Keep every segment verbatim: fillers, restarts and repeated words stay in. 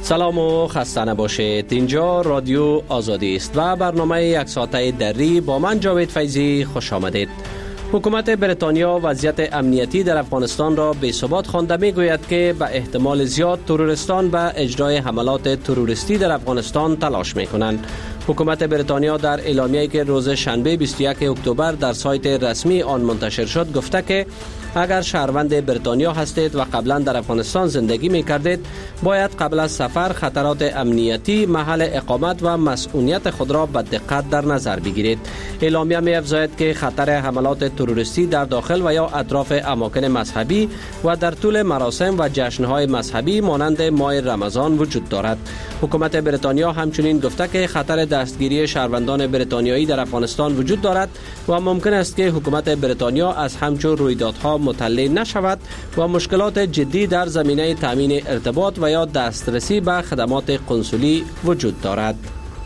سلام و خسته نباشید. اینجا رادیو آزادی است و برنامه یک ساعته دری با من جاوید فیضی خوش آمدید. حکومت بریتانیا وضعیت امنیتی در افغانستان را بی‌ثبات خوانده می‌گوید که به احتمال زیاد تروریستان به اجرای حملات تروریستی در افغانستان تلاش می‌کنند. حکومت بریتانیا در اعلامیه‌ای که روز شنبه بیست و یک اکتبر در سایت رسمی آن منتشر شد گفته که اگر شهروند بریتانیا هستید و قبلا در افغانستان زندگی می کردید باید قبل از سفر خطرات امنیتی، محل اقامت و مسئولیت خود را به دقت در نظر بگیرید. اعلامیه می افزاید که خطر حملات تروریستی در داخل و یا اطراف اماکن مذهبی و در طول مراسم و جشن‌های مذهبی مانند ماه رمضان وجود دارد. حکومت بریتانیا همچنین گفته که خطر دستگیری شهروندان بریتانیایی در افغانستان وجود دارد و ممکن است که حکومت بریتانیا از همچون رویدادها مطلع نشود و مشکلات جدی در زمینه تامین ارتباط و یا دسترسی به خدمات قنسولی وجود دارد.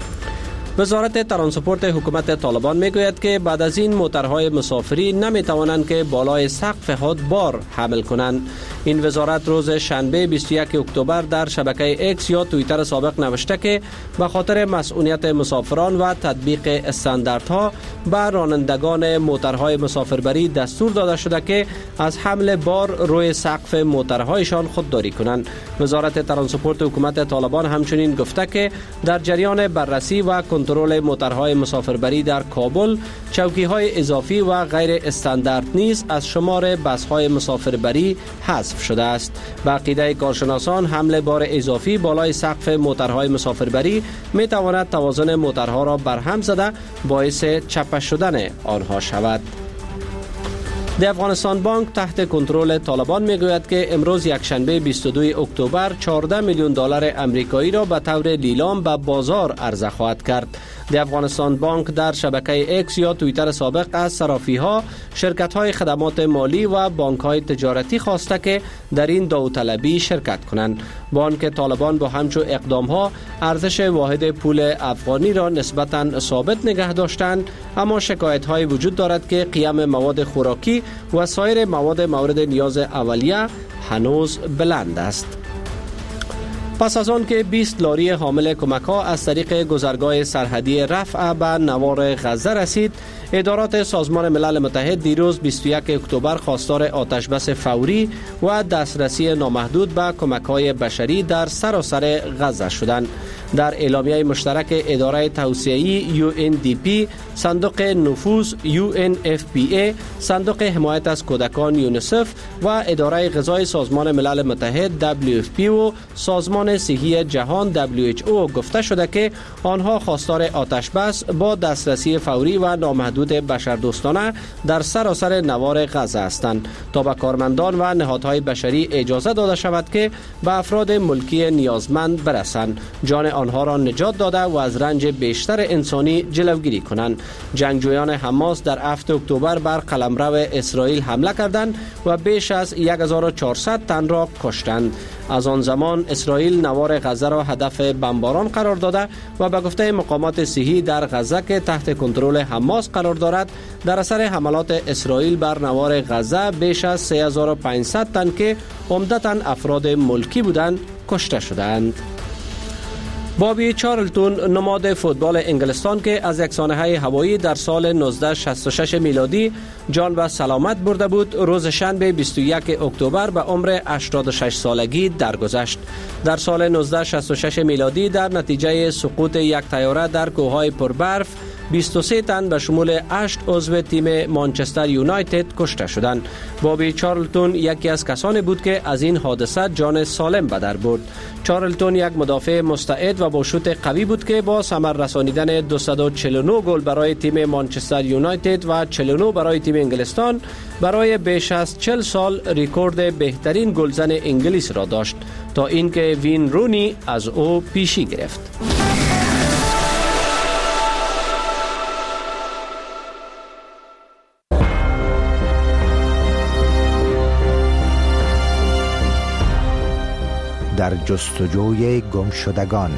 وزارت ترانسپورت حکومت طالبان میگوید که بعد از این موترهای مسافری نمی توانند که بالای سقف خود بار حمل کنند. این وزارت روز شنبه بیست و یک اکتبر در شبکه اکس یا توییتر سابق نوشته که به خاطر مسئولیت مسافران و تطبیق استانداردها به رانندگان موترهای مسافربری دستور داده شده که از حمل بار روی سقف موترهایشان خودداری کنند. وزارت ترانسپورت حکومت طالبان همچنین گفته که در جریان بررسی و کنترل موترهای مسافربری در کابل چوکی‌های اضافی و غیر استاندارد نیز از شمار بس‌های مسافربری حذف شده است. به عقیده کارشناسان حمل بار اضافی بالای سقف موترهای مسافربری می تواند توازن موترها را برهم زده باعث چپه شدن آنها شود. د افغانستان بانک تحت کنترل طالبان میگوید که امروز یکشنبه بیست و دو اکتبر چهارده میلیون دلار امریکایی را به طور لیلام به بازار عرضه خواهد کرد. د افغانستان بانک در شبکه اکس یا توییتر سابق از صرافی‌ها، شرکت‌های خدمات مالی و بانک‌های تجارتی خواسته که در این داوطلبی شرکت کنند. بانک طالبان با همچون اقدام‌ها ارزش واحد پول افغانی را نسبتاً ثابت نگه داشتند، اما شکایت‌های وجود دارد که قیمت مواد خوراکی و سایر مواد مورد نیاز اولیه هنوز بلند است. پس از آن که بیست لاری حامل کمک‌ها از طریق گذرگاه سرحدی رفح به نوار غزه رسید، ادارات سازمان ملل متحد دیروز بیست و یک اکتبر خواستار آتش بس فوری و دسترسی نامحدود به کمک‌های بشری در سراسر غزه شدند. در اعلامیه مشترک اداره توسعه‌ای یو ان دی پی، صندوق نفوذ یو ان اف پی ای، صندوق حمایت از کودکان یونیسف و اداره غذای سازمان ملل متحد دبلیو اف پی و سازمان صحی جهان دبلیو اچ او گفته شده که آنها خواستار آتش بس با دسترسی فوری و نامحدود بشردوستانه در سراسر نوار غزه هستند تا به کارمندان و نهادهای بشری اجازه داده شود که به افراد ملکی نیازمند برسند، جان آنها را نجات داده و از رنج بیشتر انسانی جلوگیری کنند. جنگجویان حماس در هفتم اکتبر بر قلمرو اسرائیل حمله کردند و بیش از هزار و چهارصد تن را کشتند. از آن زمان اسرائیل نوار غزه را هدف بمباران قرار داده و به گفته مقامات صحی در غزه که تحت کنترل حماس قرار دارد، در اثر حملات اسرائیل بر نوار غزه بیش از سه هزار و پانصد تن که عمدتاً افراد ملکی بودند کشته شدند. بابی چارلتون نماد فوتبال انگلستان که از یک سانحه هوایی در سال نوزده شصت و شش میلادی جان و سلامت برده بود، روز شنبه بیست و یک اکتبر به عمر هشتاد و شش سالگی درگذشت. در سال نوزده شصت و شش میلادی در نتیجه سقوط یک طیاره در کوههای پربرف بیست و سه تن به شمول هشت عضو تیم مانچستر یونایتد کشته شدند. بابی چارلتون یکی از کسانی بود که از این حادثه جان سالم به در برد. چارلتون یک مدافع مستعد و با شوت قوی بود که با ثمر رسانیدن دویست و چهل و نه گل برای تیم مانچستر یونایتد و چهل و نه برای تیم انگلستان برای بیش از چهل سال رکورد بهترین گلزن انگلیس را داشت تا اینکه وین رونی از او پیشی گرفت. در جستجوی گمشدگان.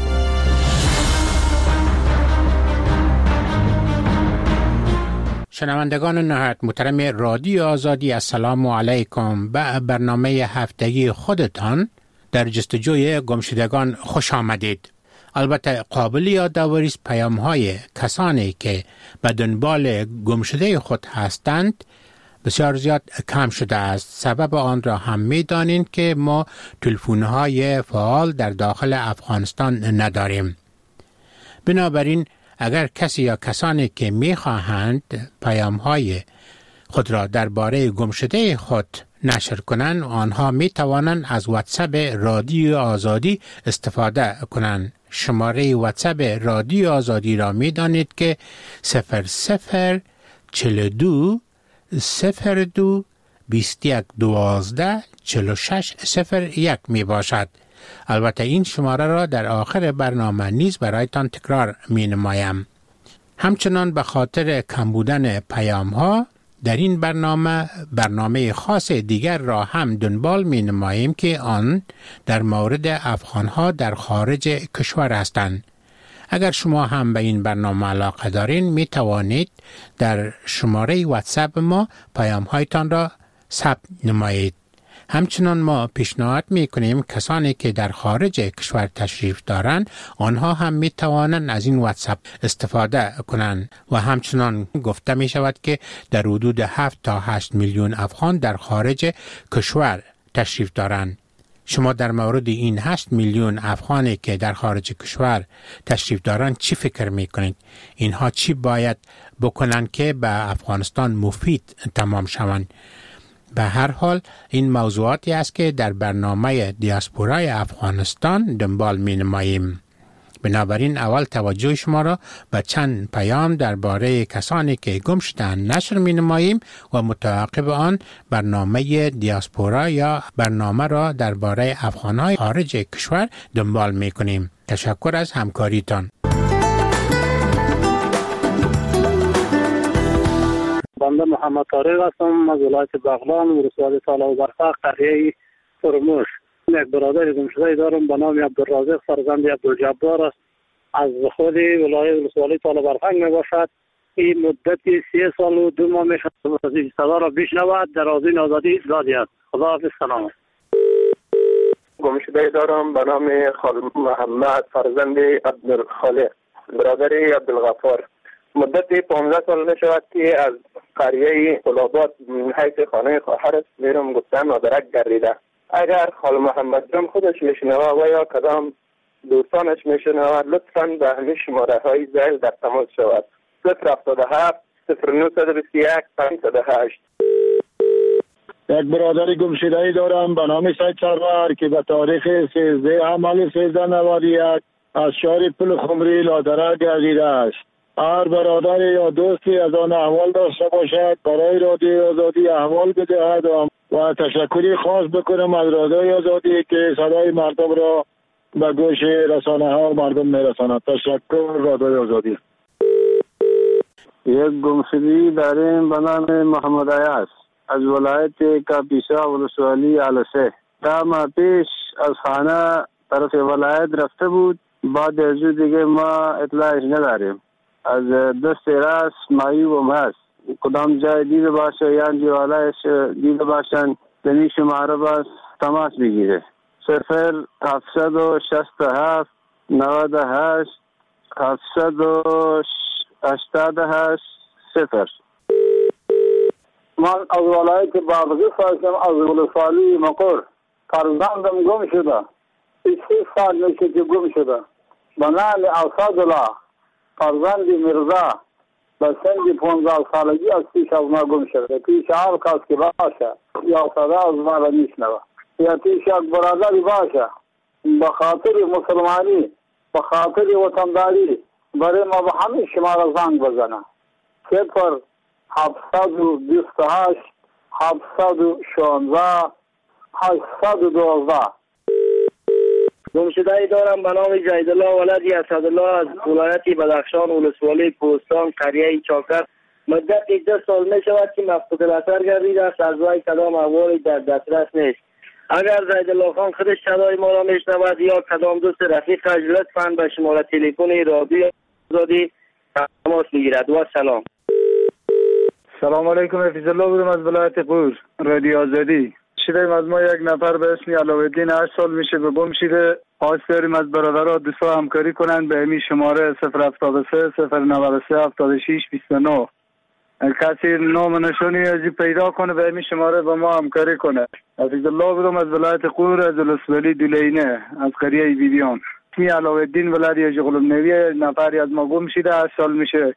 شنوندگان نهایت محترم رادیو آزادی، السلام علیکم. به برنامه هفتگی خودتان در جستجوی گمشدگان خوش آمدید. البته قابل یادآوری است پیام‌های کسانی که به دنبال گمشده خود هستند بسیار زیاد کم شده است. سبب آن را هم می‌دانید که ما تلفن‌های فعال در داخل افغانستان نداریم. بنابراین اگر کسی یا کسانی که می‌خواهند پیام‌های خود را درباره گمشده خود نشر کنند، آنها می‌توانند از واتساپ رادیو آزادی استفاده کنند. شماره واتساپ رادیو آزادی را می‌دانید که صفر صفر چهل و دو صفر دو بیست و یک دوازده چهل و شش صفر یک می باشد. البته این شماره را در آخر برنامه نیز برایتان تکرار می نمایم. همچنان به خاطر کم بودن پیام ها در این برنامه برنامه خاص دیگر را هم دنبال می نماییم که آن در مورد افغان ها در خارج کشور هستند. اگر شما هم به این برنامه علاقه دارین می توانید در شماره واتساپ ما پیام هایتان را ثبت نمایید. همچنان ما پیشنهاد می کنیم کسانی که در خارج کشور تشریف دارند آنها هم می توانند از این واتساپ استفاده کنند و همچنان گفته می شود که در حدود هفت تا هشت میلیون افغان در خارج کشور تشریف دارند. شما در مورد این هشت میلیون افغانی که در خارج کشور تشریف دارند چی فکر می کنید؟ اینها چی باید بکنند که به افغانستان مفید تمام شوند؟ به هر حال این موضوعاتی است که در برنامه دیاسپورای افغانستان دنبال می نماییم. بنابراین اول توجه شما را به چند پیام درباره کسانی که گم شدند نشر می نماییم و متعاقب آن برنامه دیاسپورا یا برنامه را درباره افغانهای خارج کشور دنبال می کنیم. تشکر از همکاریتان. بنده محمد طارق هستم از ولایت بغلان، ولسوالی تالا و برفق، قریه فرموش. یک برادر گمشده دارم به نام عبدالرازق فرزند عبدالجبار است. از خود ولایت ولسوالی تالا و برفق می باشد. این مدت سه سال و دو ماه می شود صدا را بشنود. در آذین آزادی دادی است. خداحافظ. سلام. گمشده دارم به نام خال محمد فرزند عبدالخالق، برادر عبدالغفار. مدت پانزده سال می شود که از قریه قلابات حیث خانه خواهرش میرم گفتن مادرک گردیده. اگر خال محمد جان خودش میشنوه و یا کدام دوستانش میشنوه لطفاً به همین شماره های زیل در تماس شود. صفر هفتاد و هفت صفر نهصد و بیست و یک پانصد و هشت. یک برادر گمشده‌ای دارم به نام سید سرور که به تاریخ سیزده عمل سیزده نود و یک از شهر پل خمری لادرک گردیده است. هر برادر یا دوستی از آن احوال داشته باشد برای رادیو آزادی احوال بدهد و تشکری خاص بکنم از رادیو آزادی که صدای مردم را به گوش رسانه ها مردم میرساند. تشکر رادیو آزادی. یک گمشدگی داریم به نام محمد عیاض از ولایت کاپیسا ولسوالی علسه. ده ماه پیش از خانه طرف ولایت رفته بود، بعد از دیگه ما اطلاعش نداریم. از دست راست معیوب هست، کدام جای دیده باشه یا دیوالایش دیده باشن دنی شماره باز تماس بگیره. صفر هفتصد و شست و هفت نود و هشت هفتصد و هشتاد و هشت صفر. من از ولایت بادغیس هستم، از ولسوالی مقر. فرزندم گم شده. سی سال میشه که گم شده. به نام اسدالله فرزند مرزا به سن پانزده سالگی از پیش از ما گم شده. پیش هر کس که باشه یا صدا از ما را میشنوه یا پیش یک برادری باشه به خاطر مسلمانی به خاطر وطنداری برای ما به همین شما را زنگ بزنه. صفر هفتصد و بیست و هشت هفتصد و شانزده هشتصد و دوازده. گمشده‌ای دارم به نام جیدالله ولد اسدالله از ولایت بدخشان ولسوالی کوهستان قریه چاکر. مدت ده سال می شود که مفقود الاثر گردیده است. از وی کدام احوالی در دسترس نیست. اگر جیدالله خان خودش صدای ما را میشنود یا کدام دوست رفیقش لطفاً به شماره تلفن رادیو آزادی تماس بگیرد. و سلام. سلام علیکم. حفیظ الله بودم از ولایت قور رادیو آزادی. شدیم از ما یک نفر به اسم علاءالدین هشت سال میشه به گم شده. خواست داریم از برادرها دوستا همکاری کنند به همین شماره صفر هفتاد و سه صفر نود و سه هفتاد و شش بیست و نه. کسی نام نشانی ازی پیدا کنه به همین شماره با ما همکاری کنه. عزیزالله بودم از ولایت قور از الاسولی دولینه از قریه بیبیان. اسمی علاءالدین ولایت جغلم نویه. نفری از ما گم شده هشت سال میشه.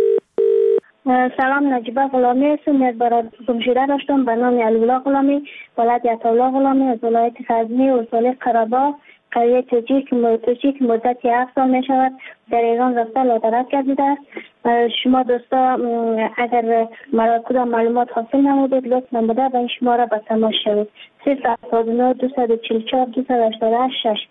سلام، نجیبه غلامی هستم. از برادر گم شده داشتم به نام علی‌الله غلامی ولایت عطاالله غلامی از ولایت غزنی ولسوالی قره‌باغ قریه توچی که مدتی هفت سال می شود در ایران رفته لادرک گردیده است. شما دوستا اگر مرا کدام معلومات حاصل نمودید لطف نموده به این شماره به تماس شوید. صفر هفتاد و نه دویست و چهل و چهار دویست و هشتاد و هشت شش.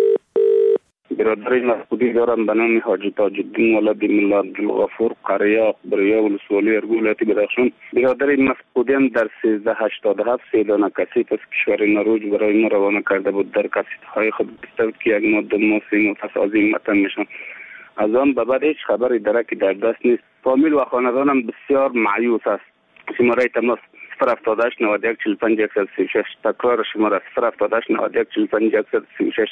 برادر مسعودی دارم به نام حاجی تاج الدین ولد ملا عبدالغفور قریه بریا ولسوالی ارگولتی بدخشان. برادر مسعودی در سیزده هشتاد و هفت سیلانه کسیت از کشور نروژ برای ما روانه کرده بود. در کسیت های خود گفته که یک ماده ماسی مفصل از این متن میشن. از آن به بعد هیچ خبری درکی در دست نیست. فامیل و خاندانم بسیار مایوس است. شماره تماس صفر هفتاد و هشت نود و یک چهل و پنج صفر سی و شش. تکرار شماره صفر هفتاد و هشت نود و یک چهل و پنج صفر سی و شش.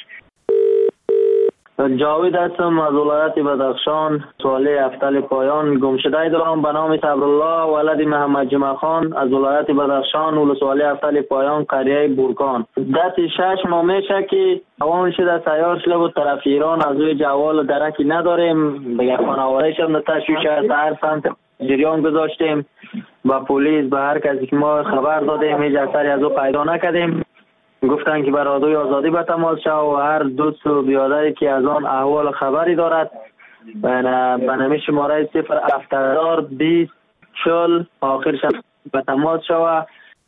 جاوید هستم از ولایت بدخشان. سوالی افتل پایان گم شده دارم به نام صبرالله ولد محمد جمعه خان از ولایت بدخشان ولسوالی افتل پایان قریه بورکان. دست شش ماه میشه که روان شده سیار شده بود طرف ایران. از روی جوال درکی نداریم. به خانواده شدم تشویش است. هر سمت جریان گذاشتیم با پلیس به هر کسی که ما خبر دادیم هیچ اثری از او پیدا نکردیم. گفتن که برادوی آزادی به تماس شو و هر دوست و بیادری که از آن احوال خبری دارد به نمی شماره صفر هفتاد بیست چل آخرش به تماس شو.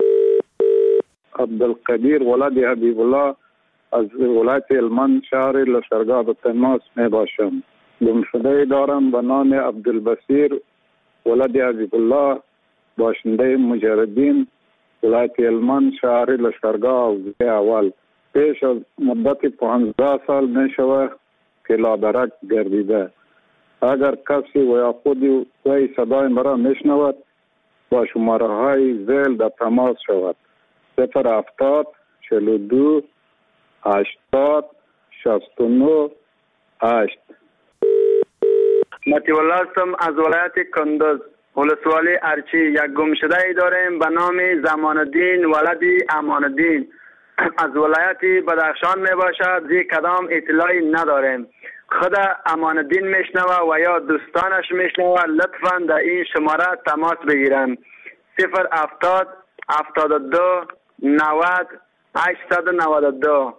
عبدالقدیر ولد حبیب الله از ولایت هلمند شهر لشکرگاه به تماس می باشم. گم شده دارم به نام عبدالبصیر ولد حبیب الله باشنده مجردین ولایت هلمند شهر لشکرگاه اول. پیش از مدت پانزده سال می شود که لادرک گردیده. اگر کسی و یا خودی وی صدای مرا می شنود با شماره های زیل در تماس شود. صفر هفتاد چهل و دو هشتاد شصت و نه هشت. مطیع الله هستم از ولایت کندوز ولسوالی ارچی. یک گم شده ای داریم به نام زمان الدین ولدی امان الدین از ولایت بدخشان می باشد. زی کدام اطلاعی نداریم. خود امان الدین میشنوه و یا دوستانش میشنوه لطفا در این شماره تماس بگیرن. صفر هفتاد هفتاد و دو نود هشتصد و نود و دو.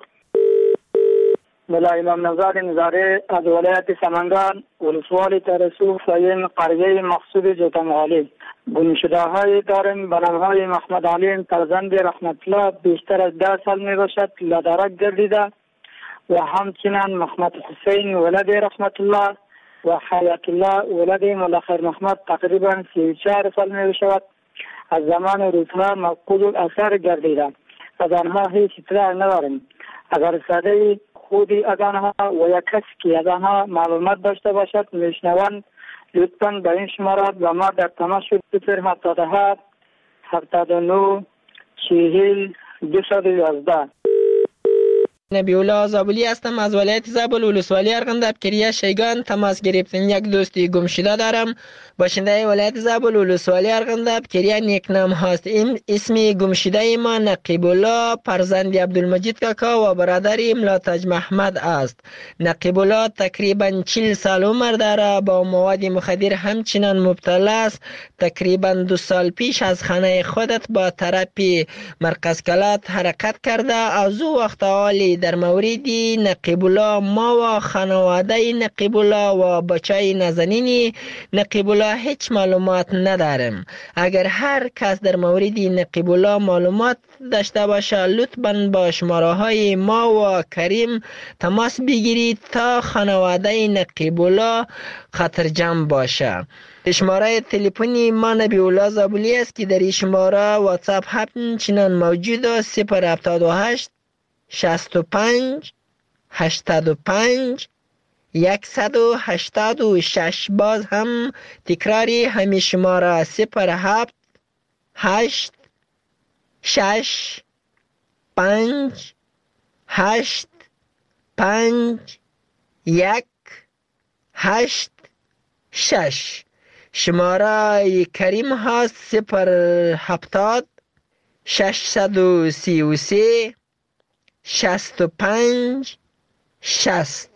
ملا امام نژاد نظاری از ولایت سمنگان ولسوالی ترسو فایم قریه مقصود جوتمغالی. گم شده های داریم به نام های محمد علی فرزند رحمت الله بیشتر از ده سال می باشد لادرک گردیده و همچنین محمد حسین ولد رحمت الله و حیات الله ولد ملا خیر محمد تقریبا سی و چهار سال می باشد از زمان روزها مفقود الاثر گردیده. از آنها هیچ اطلاع نداریم. اگر ساده خودی از آنها و یک کسی که از آنها معلومات داشته باشد میشنوند لطفاً به این شماره و ما در تماس شد. صفر هفتاد و هفت هفتاد و نه چهل دویست و یازده. نبی الله زابلی هستم از ولایت زابل ولسوالی ارغنداب کریه شیگان. تماس گرفتن یک دوستی گم شده دارم باشنده ولایت زابل ولسوالی ارغنداب کریه نیکنام هست. این اسمی گم شده ما نقیب الله فرزند عبدالمجید کاکا و برادر ملا تاج محمد است. نقیب الله تقریبا چهل سال عمر داره. با مواد مخدر همچنان مبتلا است. تقریبا دو سال پیش از خانه خودت با تراپی مرکز کلات حرکت کرده. از او وقت حالی در مورد نقیب الله ما و خانواده نقیب الله و بچه نازنین نقیب الله هیچ معلومات نداریم. اگر هر کس در مورد نقیب الله معلومات داشته باشه لطفاً با شماره های ما و کریم تماس بگیرید تا خانواده نقیب الله خطرجم باشه. شماره تلفنی ما نبی الله زابلی است که در این شماره واتساپ همچنان موجود است. صفر هفتاد و هشت شصت و پنج هشتاد و پنج صد و هشتاد و شش. باز هم تکراری همین شماره صفر هفت هشت شش پنج هشت پنج یک هشت شش. شماره کریم هست صفر هفتاد ششصد و سی و سه شست و پنج شست.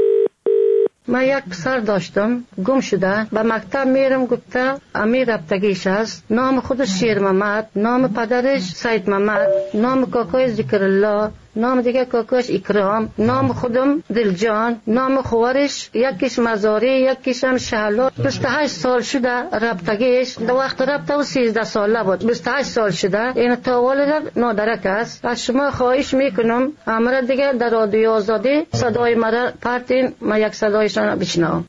من یک پسر داشتم گم شده، به مکتب میرم گفته امیر رفتگیش است. نام خودش شیر محمد، نام پدرش سید محمد، نام کاکای ذکر الله، نام دیگه کاکاش اکرام، نام خودم دلجان، نام خوارش یکیش مزاری یکیش هم شهلا. بیست و هشت سال شده رفتگیش، در وقت رفته و سیزده ساله بود. بیست و هشت سال شده، این تا والد نادرک است. از شما خواهش میکنم امر دیگه در رادیو آزادی صدای مرا پرتین، من یک صدایشان بشنوم.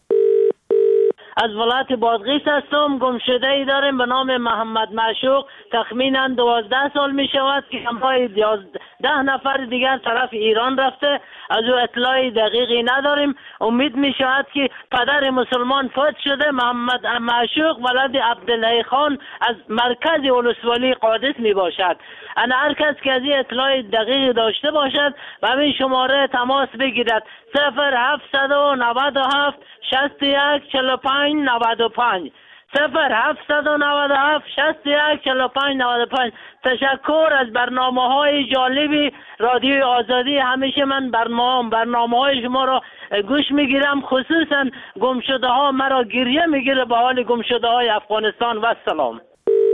از ولایت بادغیس هستم. گم شده ای داریم به نام محمد معشوق. تخمینا دوازده سال می شود که همراه ده نفر دیگر طرف ایران رفته. از او اطلاعی دقیقی نداریم. امید می شود که پدر مسلمان فوت شده. محمد معشوق ولد عبدالله خان از مرکز ولسوالی قادس می باشد. انا هر کس که از این اطلاع دقیق داشته باشد و همین شماره تماس بگیرد صفر هفتصد و نود و هفت شصت و یک چهل و پنج نود و پنج صفر هفتصد و نود و هفت شصت و یک چهل و پنج نود و پنج. تشکر از برنامه های جالبی رادیو آزادی. همیشه من برنامه برنامه های شما را گوش میگیرم، خصوصا گمشده ها مرا گریه میگیره به حال گمشده های افغانستان. و سلام.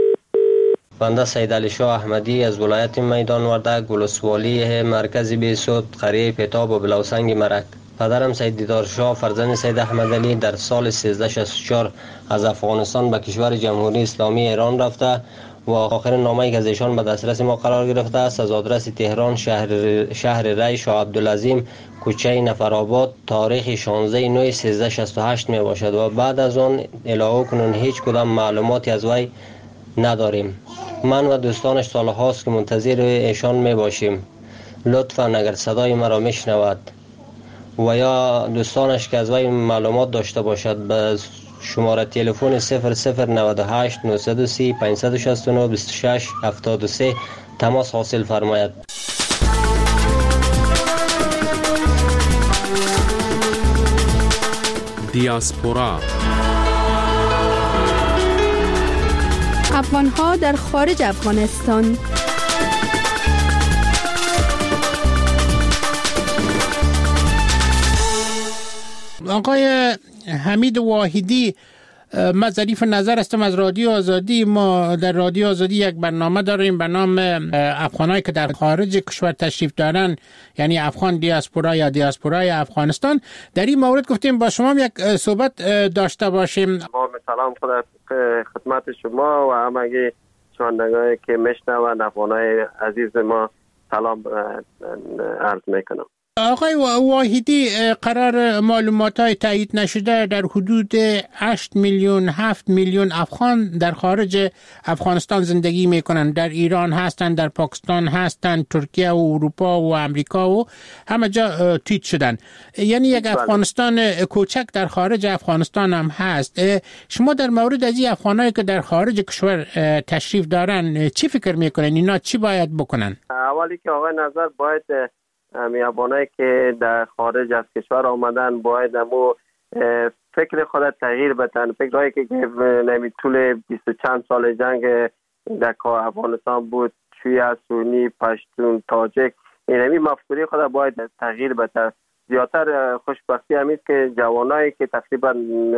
بنده سید علی شاه احمدی از ولایت میدان وردک ولسوالی مرکز بیسود قریه پیتاب و بلوسنگ مرک. پدرم سید دیدار شاه فرزند سید احمد علی در سال سیزده شصت و چهار از افغانستان به کشور جمهوری اسلامی ایران رفته و آخرین نامه‌ای که از ایشان به دسترس ما قرار گرفته است از آدرس تهران شهر شهر ری شاه عبدالعظیم کوچه نفرآباد تاریخ شانزده نه سیزده شصت و هشت می باشد و بعد از آن الهو کنون هیچ کدام معلوماتی از وی نداریم. من و دوستانش سال هاست که منتظر ایشان می باشیم. لطفاً اگر صدای مرا میشنود و یا دوستانش که از وی معلومات داشته باشد به شماره تلفن صفر صفر نود و هشت نهصد و سی پانصد و شصت و نه بیست و شش هفتاد و سه تماس حاصل فرماید. دیاسپورا افغان‌ها در خارج افغانستان. آقای حمید واحدی، من ظریف نظر هستم از رادیو آزادی. ما در رادیو آزادی یک برنامه داریم به نام افغانایی که در خارج کشور تشریف دارن، یعنی افغان دیاسپورا یا دیاسپورای افغانستان. در این مورد گفتیم با شما یک صحبت داشته باشیم. با سلام خدمت شما و همگی شنوندگانی که میشنوند افغانای عزیز ما سلام عرض میکنم. آقای واحدی، قرار معلومات‌های تایید نشده در حدود هشت میلیون هفت میلیون افغان در خارج افغانستان زندگی میکنند. در ایران هستند، در پاکستان هستند، ترکیه و اروپا و امریکا و همه جا تیت شدن. یعنی یک افغانستان کوچک در خارج افغانستان هم هست. شما در مورد از این افغانایی که در خارج کشور تشریف دارن چی فکر میکنن؟ اینا چی باید بکنن؟ اولی که آقای نظر باید میابانایی که در خارج از کشور آمدن باید امو فکر خود تغییر بدن. فکرهایی که نمی طول بیست و چند سال جنگ در افغانستان بود، شیعه، سنی، پشتون، تاجک، این همی مفکوری خود باید تغییر بدن. زیادتر خوشبختی همیست که جوانایی که تقریبا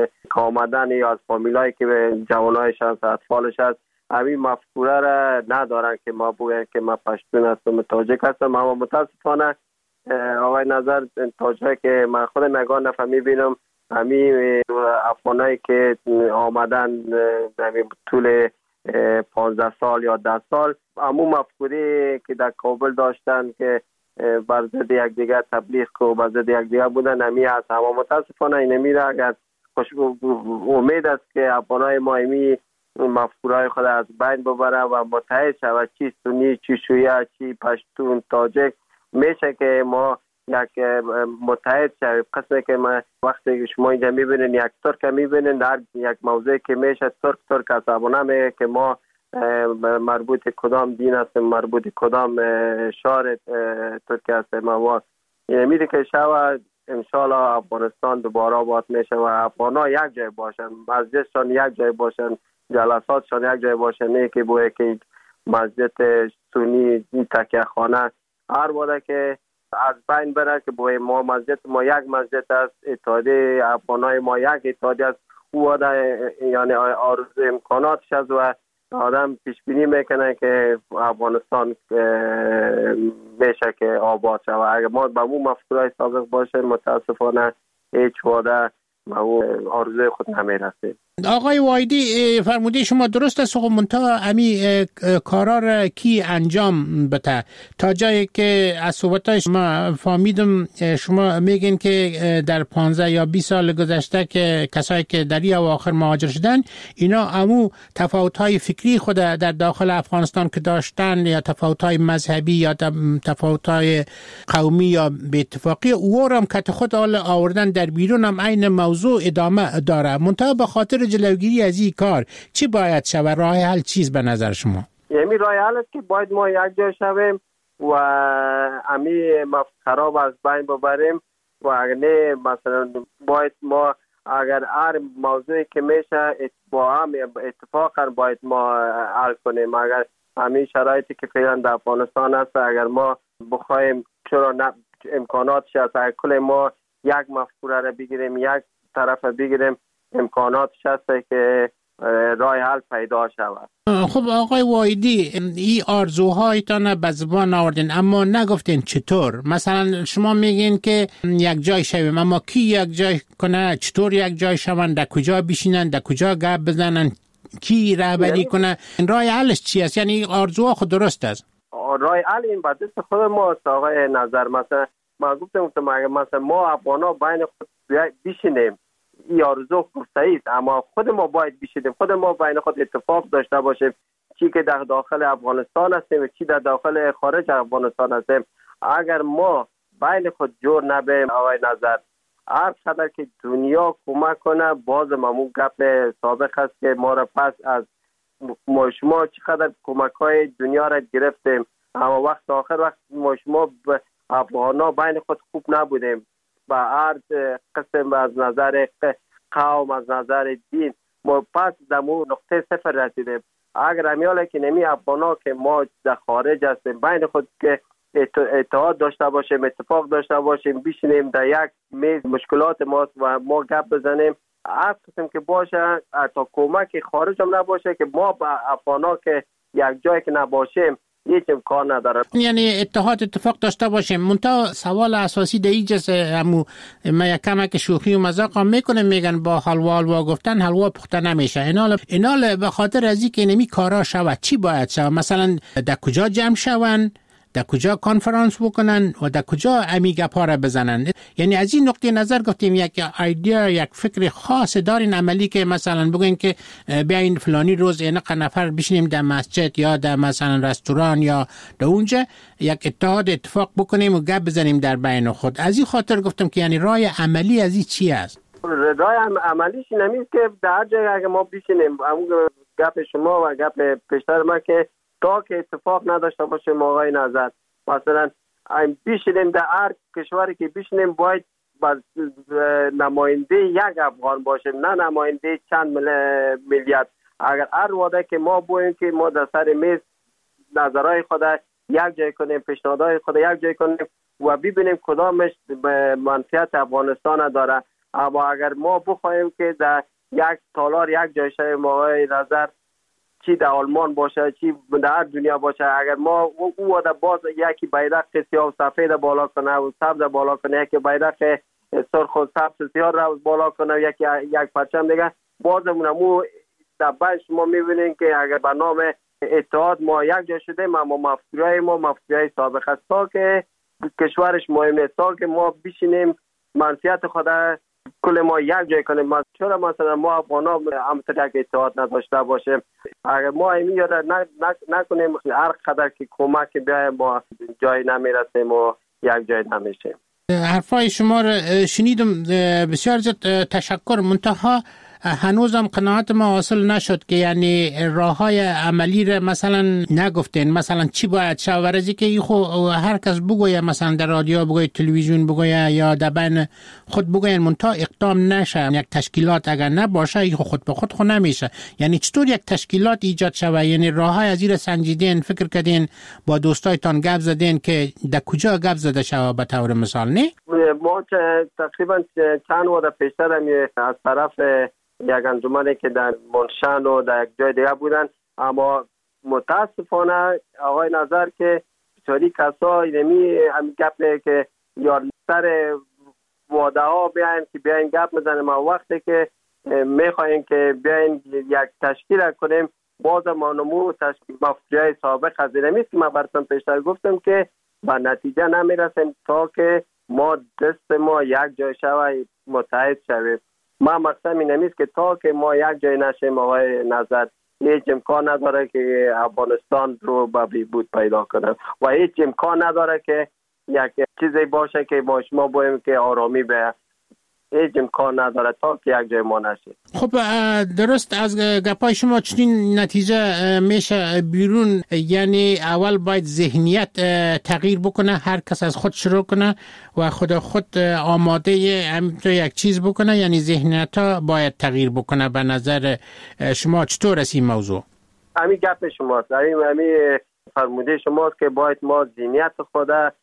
آمدن یا از فامیلایی که جوانایش هست، اطفالش هست، همین مفکوره را ندارن که ما بگویم که ما پشتون هستم، تاجک هستم. اما متاسفانه آقای نظر تاجک که من خود نگاه نفر میبینم همین افغانایی که آمدن همین طول پانزده سال یا ده سال همون مفکوری که در کابل داشتن که بر ضد یک دیگر تبلیغ و بر ضد یک دیگر بودن همین هست. اما متاسفانه این میره اگر خوش امید است که افغانای ما همین مفکورهای خود از بین ببره و متحد شود، چی سنی، چی شیعه، چی پشتون، تاجک، میشه که ما یک متحد شویم. قسمه که ما وقتی شما اینجا میبینین یک ترک میبینین در یک موضوع که میشه ترک ترک عصبانه میگه که ما مربوط کدام دین است، مربوط کدام شهر ترکیه است. ما میده که شود انشالله افغانستان دوباره آباد میشه و افغانا یک جای باشن، مسجدشان یک جای باشن، جلساتشان یک جای باشن، نه که بوده که مسجد سنی تکیه خانه هر بوده که از بین بره که بوده ما مسجد ما یک مسجد است، اتحادیه افغانای ما یک اتحادیه است. او بوده یعنی آرزو امکاناتش است و آدم پیش بینی میکنه که افغانستان میشه که آباد شود. اگر ما به اون مفکورهای سابق باشه متاسفانه هیچ وعده به اون آرزوی خود نمیرسه. آقای وایدی فرموده شما درست است، منتها امی کارا را کی انجام بده تا جایی که از صحبتای شما فهمیدم شما میگین که در پانزده یا بیست سال گذشته که کسایی که در این اواخر مهاجر شدن اینا امو تفاوت‌های فکری خود در داخل افغانستان که داشتن یا تفاوت‌های مذهبی یا تفاوت‌های قومی یا به اتفاقی او هم که خود آوردن در بیرون هم این موضوع ادامه داره. منتها به خاطر جلوگیری از این کار چی باید شود؟ راه حل چیز به نظر شما؟ یعنی راه حل است که باید ما یک جای شویم و امی خراب از بین ببریم و اگر نه مثلا باید ما اگر هر موضوعی که میشه با هم اتفاقا باید ما حل کنیم. اگر همین شرایطی که فعلا در افغانستان است اگر ما بخوایم چرا نه امکاناتش هست، اگر کل ما یک مفکوره را بگیریم یک طرف بگیریم امکاناتش هست که راه حل پیدا شود. خب آقای وایدی این آرزوهایتان به زبان آوردین اما نگفتین چطور. مثلا شما میگین که یک جای شویم اما کی یک جای کنه؟ چطور یک جای شون؟ در کجا بشینن؟ در کجا گپ بزنن؟ کی رهبری کنه؟ راه حلش چی است؟ یعنی آرزوها خود درست است؟ راه حل این به دست خود ما است آقای نظر. مثلا ما گفتم که مثلا ما افغانا بین خود بشینیم این آرزو صحیح است اما خود ما باید بشینیم، خود ما بین خود اتفاق داشته باشیم، چی که در داخل افغانستان هستیم چی در داخل خارج افغانستان هستیم. اگر ما بین خود جور نبیم آقای نظر هر قدر که دنیا کمک کنه باز ممون گپ سابق است که ما را پس از ما شما چقدر کمک های دنیا را گرفتیم اما وقت آخر وقت ما شما افغانا بین خود خوب نبودیم با هر قسم از نظر قوم از نظر دین ما پس دمو نقطه صفر رسیدیم. اگر همیاله که نمی افغانا که ما در خارج هستیم بین خود که اتحاد داشته باشیم اتفاق داشته باشیم بشینیم در یک میز مشکلات ماست و ما گپ بزنیم هر قسم که باشه تا کمک خارج هم نباشه که ما با افغانا که یک جای که نباشیم هیچ امکان نداره. یعنی اتحاد اتفاق داشته باشیم. منتها سوال اساسی در اینجاست همو ما یک کمک شوخی و مذاق هم میکنه میگن با حلوا حلوا گفتن حلوا پخته نمیشه. اینال اینال به خاطر از اینکه نمی کارا شود چی باید شود؟ مثلا در کجا جمع شون؟ در کجا کنفرانس بکنن و در کجا امی گپا را بزنن؟ یعنی از این نقطه نظر گفتیم یک ایده یک فکر خاص دارین عملی که مثلا بگوین که بیاین فلانی روز اینقدر نفر بشینیم در مسجد یا در مثلا رستوران یا در اونجا یک اتحاد اتفاق بکنیم و گپ بزنیم در بین خود. از این خاطر گفتم که یعنی راه عملی از این چی است؟ راه عملیش نمیست که در جای اگه ما بشینیم همون گپ شما و گپ پیشتر ما که تا که اتفاق نداشته باشیم آقای نظر مثلا بشینیم در هر کشوری که بشینیم باید نماینده یک افغان باشیم نه نماینده چند ملیت. اگر هر وعده که ما بویم که ما در سر میز نظرهای خود یک جای کنیم پیشنهادهای خود یک جای کنیم و ببینیم کدامش منفعت افغانستان داره. اما اگر ما بخوایم که در یک تالار یک جای شویم آقای نظر چی در آلمان باشه چی در هر دنیا باشه اگر ما او وعده باز یکی بیرق سیاه و سفید بالا کنه و سبز بالا کنه یکی بیرق سرخ و سبز سیاه را بالا کنه یکی یک پرچم دیگه بازمون مو در بعد شما میبینین که اگر به نام اتحاد ما یک جا شدیم اما مفکورهای ما مفکورهای سابق است تا که کشورش مهم نیست تا که ما بشینیم منفعت خود کل ما یک جای کنیم. چرا مثلا ما افغانا همطور یک اتحاد نداشته باشیم؟ اگر ما این یاد نکنیم هر قدر که کمک بیایم ما جای نمیرسیم و یک جای نمیشیم. حرفای شما رو شنیدم، بسیار زیاد تشکر. منتها هنوزم قناعت ما حاصل نشد که یعنی راه های عملی را مثلا نگفتین، مثلا چی باید شود؟ ورزی که ای خو هر کس بگویه، مثلا در رادیو بگویه، تلویزیون بگویه یا در بین خود بگوین، منتها اقدام نشه. یک تشکیلات اگر نباشه ای خو خود به خود خو نمیشه. یعنی چطور یک تشکیلات ایجاد شود؟ یعنی راه های از این سنجیدین، فکر کردین، با دوستایتان گپ زدین که در کجا گپ زده شود به طور مثال؟ نه ما تقریبا چند وقت پیشتر از طرف یک انجمنی که در منشن و در یک جای دیگه بودن، اما متاسفانه آقای نظر که بسیاری کسا اینمی هم گپ که یا سر واده ها بیاین که بیاین گپ میزنیم، ما وقتی که میخوایم که بیاین یک تشکیل کنیم باز ما نمو تشکیل مفکوری سابق از اینمیست که من براتون پیشتر گفتم که به نتیجه نمیرسیم تا که ما دست ما یک جای شوی متحد شویم. ما مقصد این نمیست که تا که ما یک جای نشیم آقای نظر هیچ امکان نداره که افغانستان رو به بهبود پیدا کنه و هیچ امکان نداره که یک چیزی باشه که ما شما بایم که آرامی به هیچ امکان نداره تا که یک جای ما نشه. خب درست از گپای شما چنین نتیجه میشه بیرون، یعنی اول باید ذهنیت تغییر بکنه، هر کس از خود شروع کنه و خود خود آماده همینطور یک چیز بکنه، یعنی ذهنیت ها باید تغییر بکنه. به نظر شما چطور است این موضوع؟ همین گپ شماست، همین همین فرموده شماست که باید ما ذهنیت خود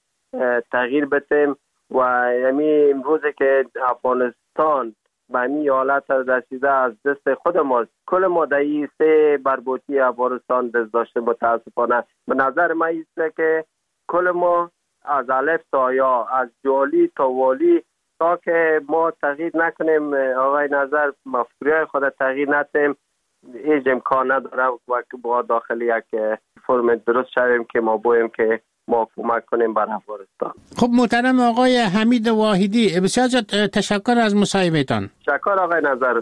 تغییر بدیم و یعنی امروز که افغانستان به این حالت رسیده از دست خود ما، کل ما در این سه بربوطی افغانستان دست داشته. متاسفانه به نظر من ایست که کل ما از الف تا یا، از جالی تا والی، تا که ما تغییر نکنیم آقای نظر، مفکوری خود تغییر ندیم، هیچ امکان نداره و با داخل یک فرم درست شویم که ما بایم که ما کمک کنیم بر افغانستان. خب محترم آقای حمید واحدی، بسیار تشکر از مصاحبهتان. تشکر آقای نظر.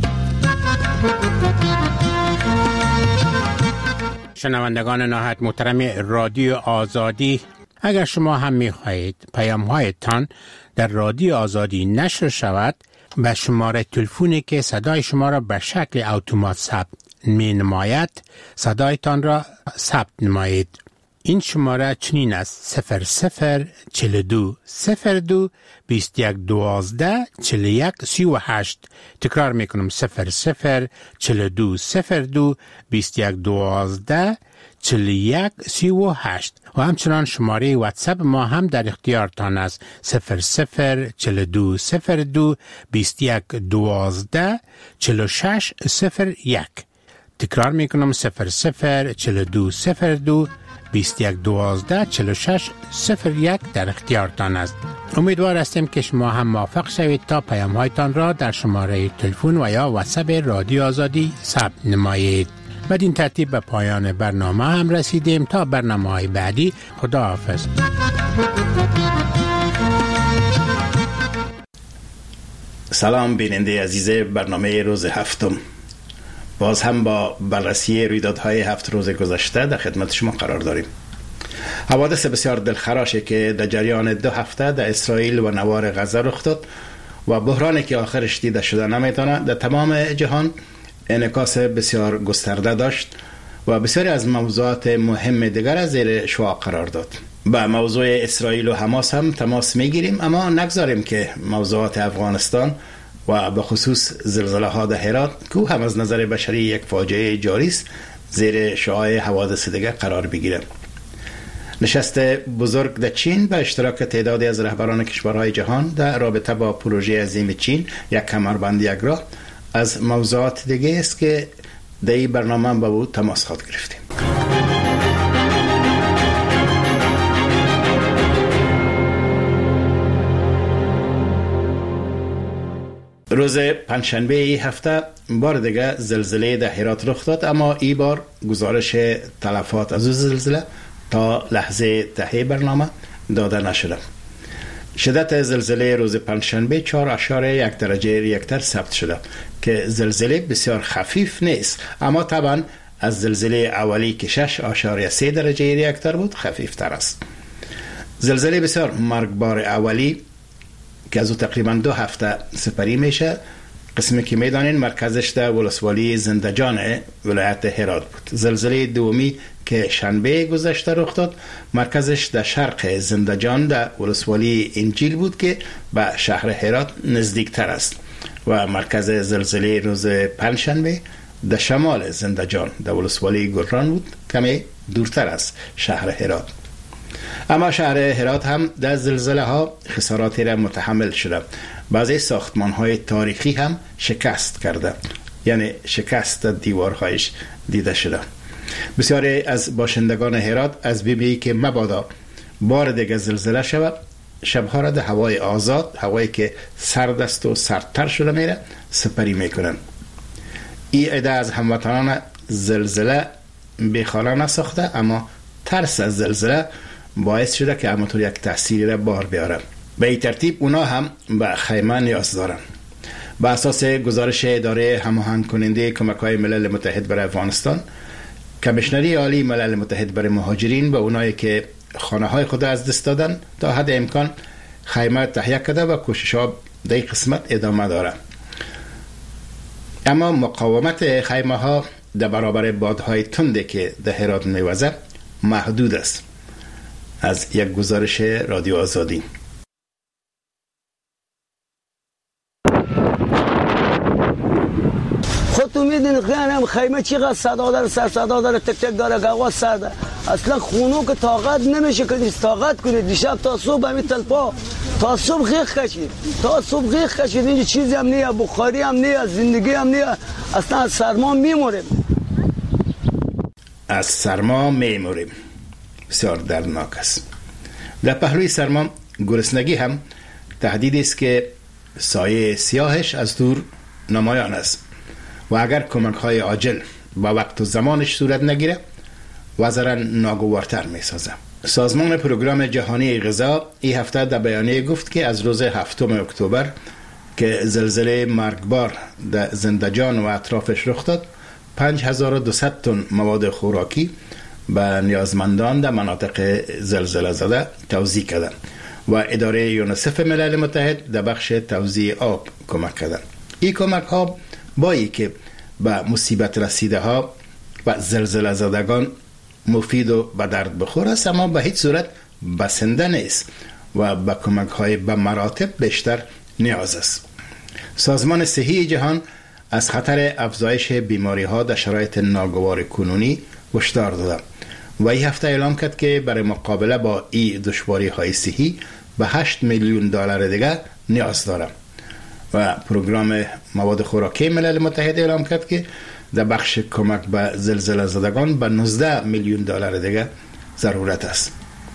شنوندگان نهایت محترم رادیو آزادی، اگر شما هم می‌خواهید پیام‌هایتان در رادیو آزادی نشر شود، به شماره تلفنی که صدای شما را به شکل اتومات ثبت می‌نماید صدایتان را ثبت نمایید. این شماره چنین است: صفر صفر چهل و دو صفر دو بیست یک دوازده چهل و یک سی و هشت. تکرار میکنم: صفر صفر چهل و دو صفر دو بیست یک دوازده چهل و یک سی و هشت. و همچنان شماره واتساپ ما هم در اختیارتان است: صفر صفر چهل و دو صفر دو بیست یک دوازده چهل و شش صفر یک. تکرار میکنم: صفر صفر چهل و دو صفر دو بیست یک دوازده چهل و شش صفر یک در اختیارتان است. امیدوار هستیم که شما هم موفق شوید تا پیام‌هایتان را در شماره تلفن و یا واتساپ رادیو آزادی ثبت نمایید. بدین ترتیب به پایان برنامه هم رسیدیم. تا برنامه‌های بعدی، خداحافظ. سلام بیننده عزیز برنامه روز هفتم. باز هم با بررسی رویدادهای هفت روز گذشته در خدمت شما قرار داریم. حوادث بسیار دلخراشی که در جریان دو هفته در اسرائیل و نوار غزه رخ داد و بحرانی که آخرش دیده شده نمیتونه در تمام جهان انعکاس بسیار گسترده داشت و بسیاری از موضوعات مهم دیگر زیر شعاع قرار داد. با موضوع اسرائیل و حماس هم تماس میگیریم، اما نگذاریم که موضوعات افغانستان و به خصوص زلزله ها در هرات که هم از نظر بشری یک فاجعه جاری است زیر شعاع حوادث دیگر قرار بگیره. نشست بزرگ در چین به اشتراک تعدادی از رهبران کشورهای جهان در رابطه با پروژه عظیم چین، یک کمربند یک راه، از موضوعات دیگه است که در این برنامه با او تماس خواهد گرفتیم. روز پنجشنبه ای هفته بار دیگه زلزله در هرات رخ داد، اما این بار گزارش تلفات از زلزله تا لحظه ته برنامه داده نشده. شدت زلزله روز پنجشنبه چهار اشاره یک درجه ریکتر ثبت شده که زلزله بسیار خفیف نیست، اما طبعا از زلزله اولی که شش اشاره سه درجه ریکتر بود خفیف تر است. زلزله بسیار مرگبار اولی که از او تقریبا دو هفته سپری میشه قسمی که میدانین مرکزش در ولسوالی زندجان ولایت هرات بود. زلزله دومی که شنبه گذشته رخ داد مرکزش در شرق زندجان در ولسوالی انجیل بود که به شهر هرات نزدیکتر است و مرکز زلزله روز پنجشنبه در شمال زندجان در ولسوالی گلران بود، کمی دورتر است شهر هرات. اما شهر هرات هم در زلزله ها خساراتی را متحمل شده. بعضی ساختمان های تاریخی هم شکست کرده، یعنی شکست دیوارهایش دیده شده. بسیاری از باشندگان هرات از بیبی که مبادا بار دیگه زلزله شود شبها را در هوای آزاد، هوایی که سرد است و سردتر شده میره، سپری میکنن. این عده از هموطنان زلزله بیخانه نساخته، اما ترس از زلزله باعث شده که همونطور یک تأثیری را بار بیاره. به این ترتیب اونا هم به خیمه نیاز دارن. به اساس گزارش اداره هماهنگ کننده کمک‌های ملل متحد برای افغانستان، کمیشنری عالی ملل متحد برای مهاجرین و اونایی که خانه های خود از دست دادن تا حد امکان خیمه تهیه کرده و کوشش‌ها در این قسمت ادامه داره. اما مقاومت خیمه ها در برابر بادهای تندی که در هرات میوزه محدود است. از یک گزارش رادیو آزادی. خودتون میدین خیانم خیمه چقدر صدا داره، سر صدا داره، تک تک داره، گاوا سرده. اصلا خونو که طاقت نمیشه کنید، طاقت کنید. دیشب تا صبح همین تلپا تا صبح غیق کشید، تا صبح غیق کشید. اینجا چیزی هم نیه، بخاری هم نیه، زندگی هم نیه. اصلا از سرما میموریم. از سرما میموریم. بسیار دردناک است. در پهلوی سرما گرسنگی هم تهدیدی است که سایه سیاهش از دور نمایان است و اگر کمک های عاجل با وقت و زمانش صورت نگیره وضع ناگوارتر می سازه. سازمان پروگرام جهانی غذا این هفته در بیانیه گفت که از روز هفتم اکتبر که زلزله مرگبار در زندجان و اطرافش رخ داد، پنج هزار و دویست تن مواد خوراکی به نیازمندان در مناطق زلزله زده توزیع کردند و اداره یونیسف ملل متحد در بخش توزیع آب کمک کردند. این کمک ها با ای که به مصیبت رسیده ها و زلزله زدگان مفید و به درد بخور است، اما به هیچ صورت بسنده نیست و به کمک های به مراتب بیشتر نیاز است. سازمان صحی جهان از خطر افزایش بیماری ها در شرایط ناگوار کنونی هشدار داده و این هفته اعلام کرد که برای مقابله با این دشواری های صحی به هشت میلیون دلار دیگه نیاز داره و پروگرام مواد خوراکی ملل متحد اعلام کرد که در بخش کمک به زلزله زدگان به نوزده میلیون دلار دیگه ضرورت است.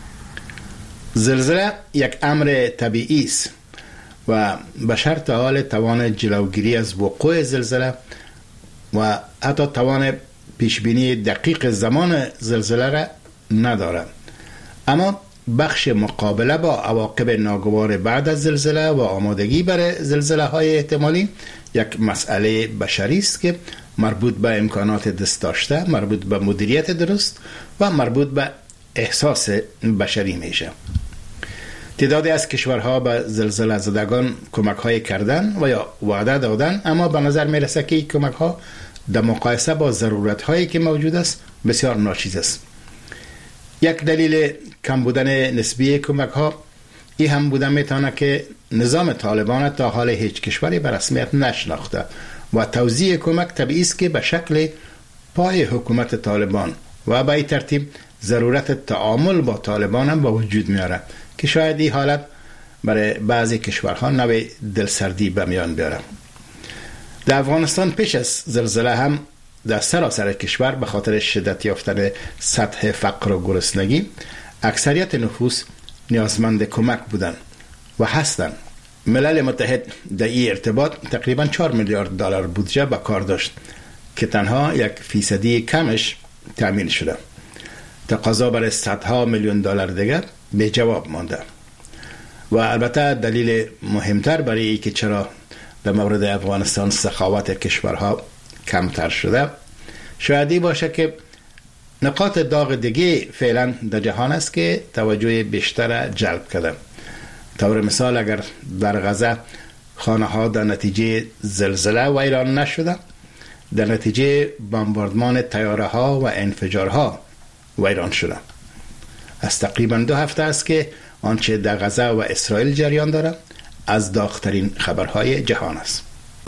زلزله یک امر طبیعی است و به شرط حال توان جلوگیری از وقوع زلزله و حتی توان پیشبینی دقیق زمان زلزله را نداره. اما بخش مقابله با عواقب ناگوار بعد از زلزله و آمادگی برای زلزله های احتمالی یک مسئله بشری است که مربوط به امکانات دست داشته، مربوط به مدیریت درست و مربوط به احساس بشری میشه. تعدادی از کشورها به زلزله زدگان کمک های کردن و یا وعده دادن، اما به نظر میرسه که این کمک ها در مقایسه با ضرورت هایی که موجود است بسیار ناچیز است. یک دلیل کم بودن نسبی کمک ها این هم بوده میتونه که نظام طالبان تا حال هیچ کشوری به رسمیت نشناخته و توزیع کمک طبیعی است که به شکل پای حکومت طالبان و به این ترتیب ضرورت تعامل با طالبان هم با وجود میاره که شاید این حالت برای بعضی کشورها نوع دلسردی به میان بیاره. در افغانستان پیش از زلزله هم در سراسر کشور به خاطر شدت یافتن سطح فقر و گرسنگی اکثریت نفوس نیازمند کمک بودند و هستند. ملل متحد در این ارتباط تقریبا چهار میلیارد دلار بودجه به کار داشت که تنها یک فیصدی کمش تأمین شده. تقاضا برای صدها میلیون دلار دیگر به جواب مانده و البته دلیل مهمتر برای این که چرا در مورد افغانستان سخاوت کشورها کمتر شده شاید این باشه که نقاط داغ دیگه فعلا در جهان است که توجه بیشتر جلب کرده. طور مثال اگر در غزه خانه ها در نتیجه زلزله ویران نشده، در نتیجه بمباردمان طیاره ها و انفجارها ویران شده. از تقریبا دو هفته است که آنچه در غزه و اسرائیل جریان دارد از داغ‌ترین خبرهای جهان است.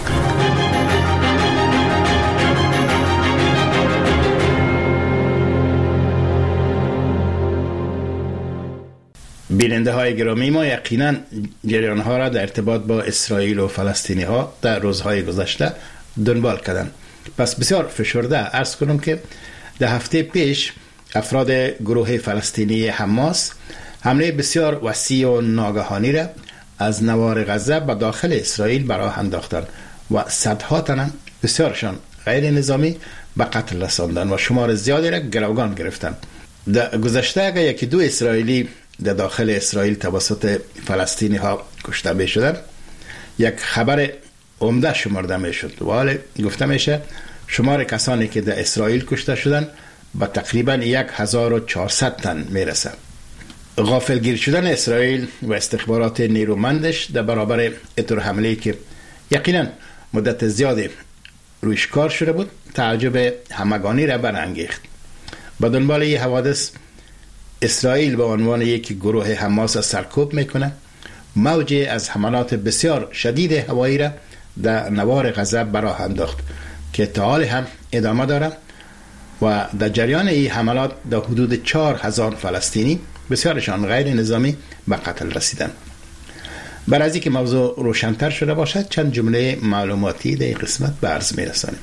بیننده های گرامی، ما یقینا جریان ها را در ارتباط با اسرائیل و فلسطینی ها در روزهای گذشته دنبال کردند. پس بسیار فشرده عرض کنم که در هفته پیش افراد گروه فلسطینی حماس حمله بسیار وسیع و ناگهانی را از نوار غزه به داخل اسرائیل براه انداختند و صدها تن بسیارشان غیر نظامی به قتل رساندند و شمار زیادی را گروگان گرفتند. در گذشته اگر یکی دو اسرائیلی در داخل اسرائیل توسط فلسطینی ها کشته می شدند، یک خبر عمده شمرده می شد و حال گفته میشه شمار کسانی که در اسرائیل کشته شدند به تقریبا یک هزار و چهارصد تن می رسه. غافلگیر شدن اسرائیل و استخبارات نیرومندش در برابر اطور حمله که یقینا مدت زیادی رویش کار شده بود تعجب همگانی را برانگیخت. با دنبال این حوادث اسرائیل به عنوان یک گروه حماس سرکوب میکنه، موج از حملات بسیار شدید هوایی را در نوار غزه براه انداخت که تا حال هم ادامه داره و در جریان این حملات در حدود چهار هزار فلسطینی بسیارشان غیر نظامی به قتل رسیدند. برای از اینکه موضوع روشن‌تر شده باشد چند جمله معلوماتی در این قسمت به عرض میرسانیم.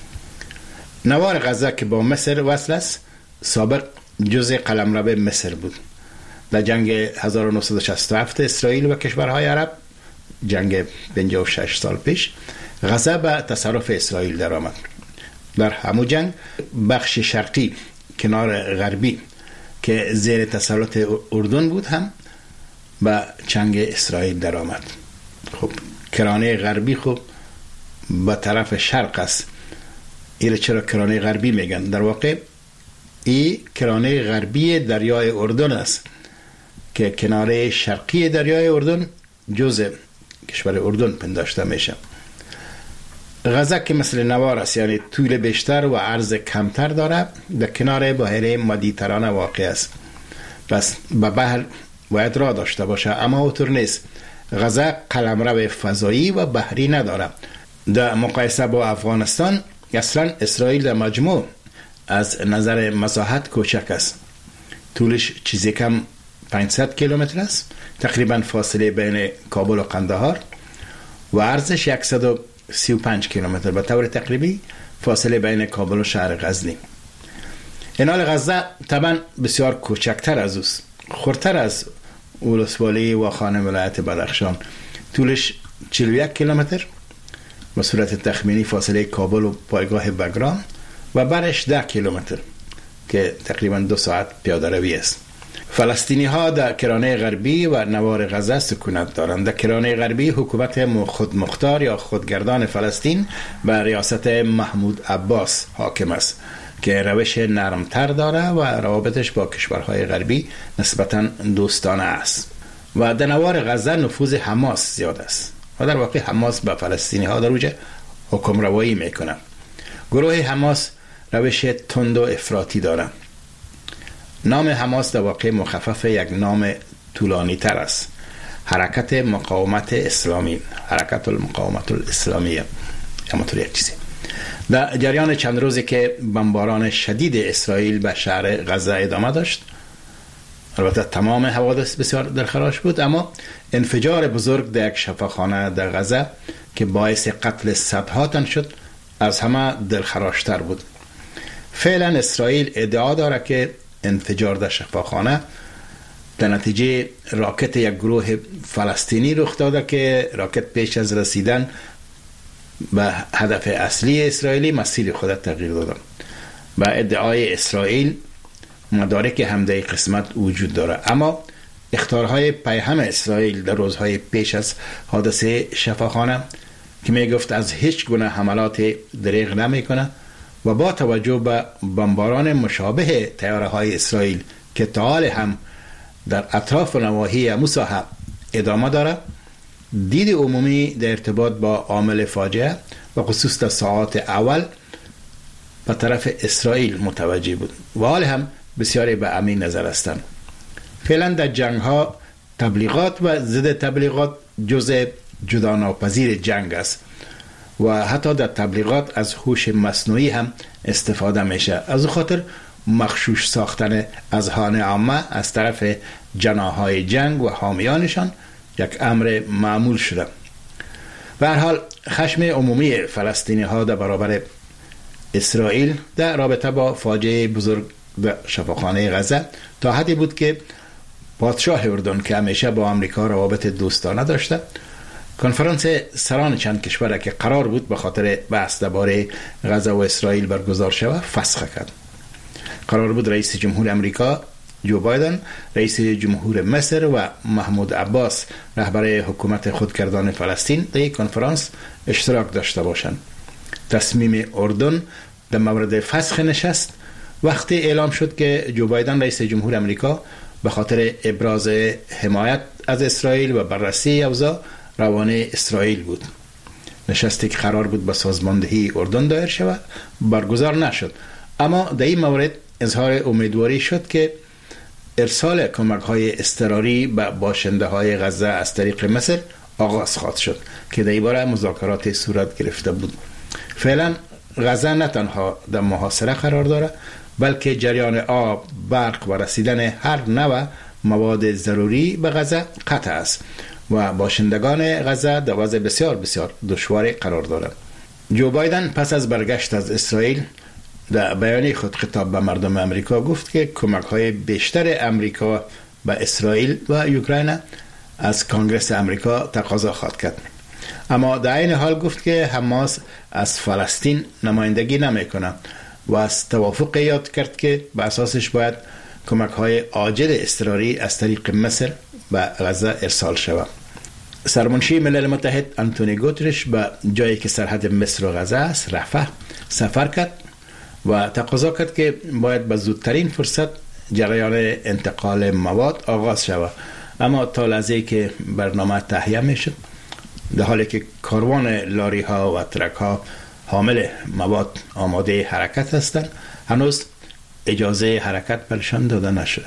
نوار غزه که با مصر وصل است سابق جزء قلمرو مصر بود. در جنگ هزار و نهصد و شصت و هفت اسرائیل و کشورهای عرب، جنگ پنجاه و شش سال پیش، غزه به تصرف اسرائیل در آمد. در همون جنگ بخش شرقی کنار غربی که زیر تسلط اردن بود هم به چنگ اسرائیل در آمد. خب کرانه غربی خب به طرف شرق است. این چرا کرانه غربی میگن؟ در واقع این کرانه غربی دریای اردن است که کناره شرقی دریای اردن جزء کشور اردن پنداشته میشه. غزه که مثل نوار است، یعنی طول بیشتر و عرض کمتر داره، در کنار بحیره مدیترانه واقع است. پس به بحر باید راه داشته باشه، اما اوطور نیست. غزه قلمرو فضایی و بحری نداره. در مقایسه با افغانستان اصلا اسرائیل در مجموع از نظر مساحت کوچک است. طولش چیزی کم پانصد کیلومتر است، تقریبا فاصله بین کابل و قندهار، و عرضش صد و سی و پنج کیلومتر، به طور تقریبی فاصله بین کابل و شهر غزنی. اینال غزه طبعا بسیار کوچکتر از اوست، خردتر از ولسوالی و خانه ولایت بدخشان. طولش چهل و یک کیلومتر به صورت تخمینی فاصله کابل و پایگاه بگرام، و برش ده کیلومتر که تقریبا دو ساعت پیاده روی است. فلسطینی ها در کرانه غربی و نوار غزه سکونت دارند. در کرانه غربی حکومت خودمختار یا خودگردان فلسطین به ریاست محمود عباس حاکم است که روش نرمتر داره و روابطش با کشورهای غربی نسبتاً دوستانه است. و در نوار غزه نفوذ حماس زیاد است و در واقع حماس به فلسطینی ها در اوج حکم روایی میکنه. گروه حماس روش تند و افراطی داره. نام حماس در واقع مخفف یک نام طولانی تر است: حرکت مقاومت اسلامی، حرکت المقاومت الاسلامیه، همونطور یک چیزی. در جریان چند روزی که بمباران شدید اسرائیل به شهر غزه ادامه داشت، البته تمام حوادث بسیار دلخراش بود، اما انفجار بزرگ در یک شفاخانه در غزه که باعث قتل صدها تن شد از همه دلخراشتر بود. فعلا اسرائیل ادعا داره که انفجار در شفاخانه در نتیجه راکت یک گروه فلسطینی رخ داده که راکت پیش از رسیدن به هدف اصلی اسرائیلی مسیر خود تغییر داده. به ادعای اسرائیل مدارک هم در قسمت وجود داره، اما اخطارهای پیهم اسرائیل در روزهای پیش از حادثه شفاخانه که می گفت از هیچ گونه حملات دریغ نمی کنه و با توجه به بمباران مشابه طیاره های اسرائیل که تا حال هم در اطراف و نواحی موساحه ادامه داره، دید عمومی در ارتباط با عامل فاجعه و خصوص در ساعات اول به طرف اسرائیل متوجه بود و حال هم بسیاری به همین نظر هستند. فعلا در جنگ ها تبلیغات و ضد تبلیغات جزء جدا ناپذیر جنگ است و حتی در تبلیغات از هوش مصنوعی هم استفاده میشه. از خاطر مغشوش ساختن اذهان عامه از طرف جناحهای جنگ و حامیانشان یک امر معمول شده. به هر حال خشم عمومی فلسطینی ها در برابر اسرائیل در رابطه با فاجعه بزرگ در شفاخانه غزه تا حدی بود که پادشاه اردن که همیشه با آمریکا روابط دوستانه داشته، کنفرانس سران چند کشور که قرار بود به خاطر بحث درباره غزه و اسرائیل برگزار شود فسخ کرد. قرار بود رئیس جمهور آمریکا جو بایدن، رئیس جمهور مصر و محمود عباس رهبر حکومت خودگردان فلسطین در این کنفرانس اشتراک داشته باشند. تصمیم اردن در مورد فسخ نشست وقتی اعلام شد که جو بایدن رئیس جمهور آمریکا به خاطر ابراز حمایت از اسرائیل و بررسی اوضاع روانه اسرائیل بود. نشستی که قرار بود با سازماندهی اردن دایر شود برگزار نشد، اما در این مورد اظهار امیدواری شد که ارسال کمک های اضطراری به باشنده های غزه از طریق مصر آغاز خواهد شد که در این باره مذاکرات صورت گرفته بود. فعلا غزه نه تنها در محاصره قرار دارد بلکه جریان آب، برق و رسیدن هر نوع مواد ضروری به غزه قطع است و باشندگان غزه در وضع بسیار بسیار دشواری قرار دارند. جو بایدن پس از برگشت از اسرائیل در بیانیه خود خطاب به مردم امریکا گفت که کمک های بیشتر امریکا به اسرائیل و اوکراین از کنگره امریکا تقاضا خواهد کرد، اما در این حال گفت که حماس از فلسطین نمایندگی نمیکنه و از توافق یاد کرد که به اساسش باید کمک های عاجل اضطراری از طریق مصر به غزه ارسال شود. سرمنشی ملل متحد آنتونی گوترش به جایی که سرحد مصر و غزه است رفح سفر کرد و تقاضا کرد که باید به زودترین فرصت جریان انتقال مواد آغاز شود، اما تا لحظه‌ای که برنامه تهیه میشد در حالی که کاروان لاری ها و ترک ها حامل مواد آماده حرکت هستند هنوز اجازه حرکت برشان داده نشده.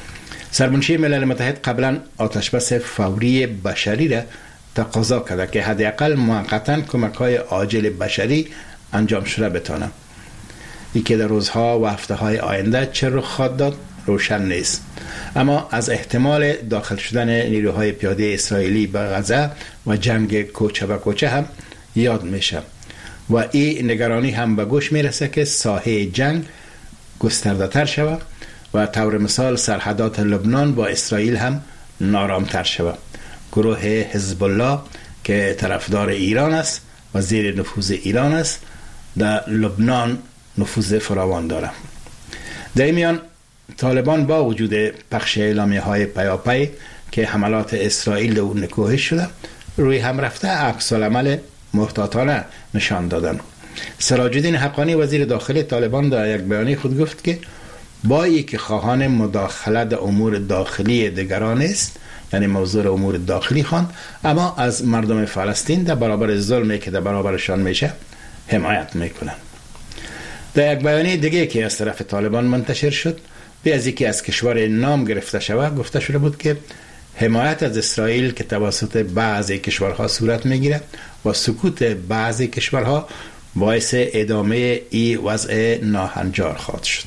سرمنشی ملل متحد قبلا آتشبس فوری بشری را تقاضا کرده که حداقل موقتا کمک های عاجل بشری انجام شده بتانه. ای که در روزها و هفته های آینده چه رخ خواهد داد روشن نیست، اما از احتمال داخل شدن نیروهای پیاده اسرائیلی به غزه و جنگ کوچه به کوچه هم یاد میشه و این نگرانی هم به گوش میرسه که ساحه جنگ گسترده تر شود و طور مثال سرحدات لبنان با اسرائیل هم نارامتر شود. گروه حزب الله که طرفدار ایران است و زیر نفوذ ایران است در لبنان نفوذ فراوان داره. در این میان طالبان با وجود پخش اعلامیه های پیاپی که حملات اسرائیل او نکوهش شده روی هم رفته عکس العمل محتاطانه نشان دادن. سراج الدین حقانی وزیر داخلی طالبان در یک بیانیه خود گفت که با ای که خواهان مداخله در امور داخلی دیگران است، یعنی موضوع امور داخلی خواند، اما از مردم فلسطین در برابر ظلمی که در برابرشان میشه حمایت میکنن. در یک بیانیه دیگه که از طرف طالبان منتشر شد به از یکی از کشور نام گرفته شود گفته شده بود که حمایت از اسرائیل که توسط بعضی کشورها صورت میگیره و سکوت بعضی کشورها باعث ادامه ای وضع ناهنجار خواهد شد.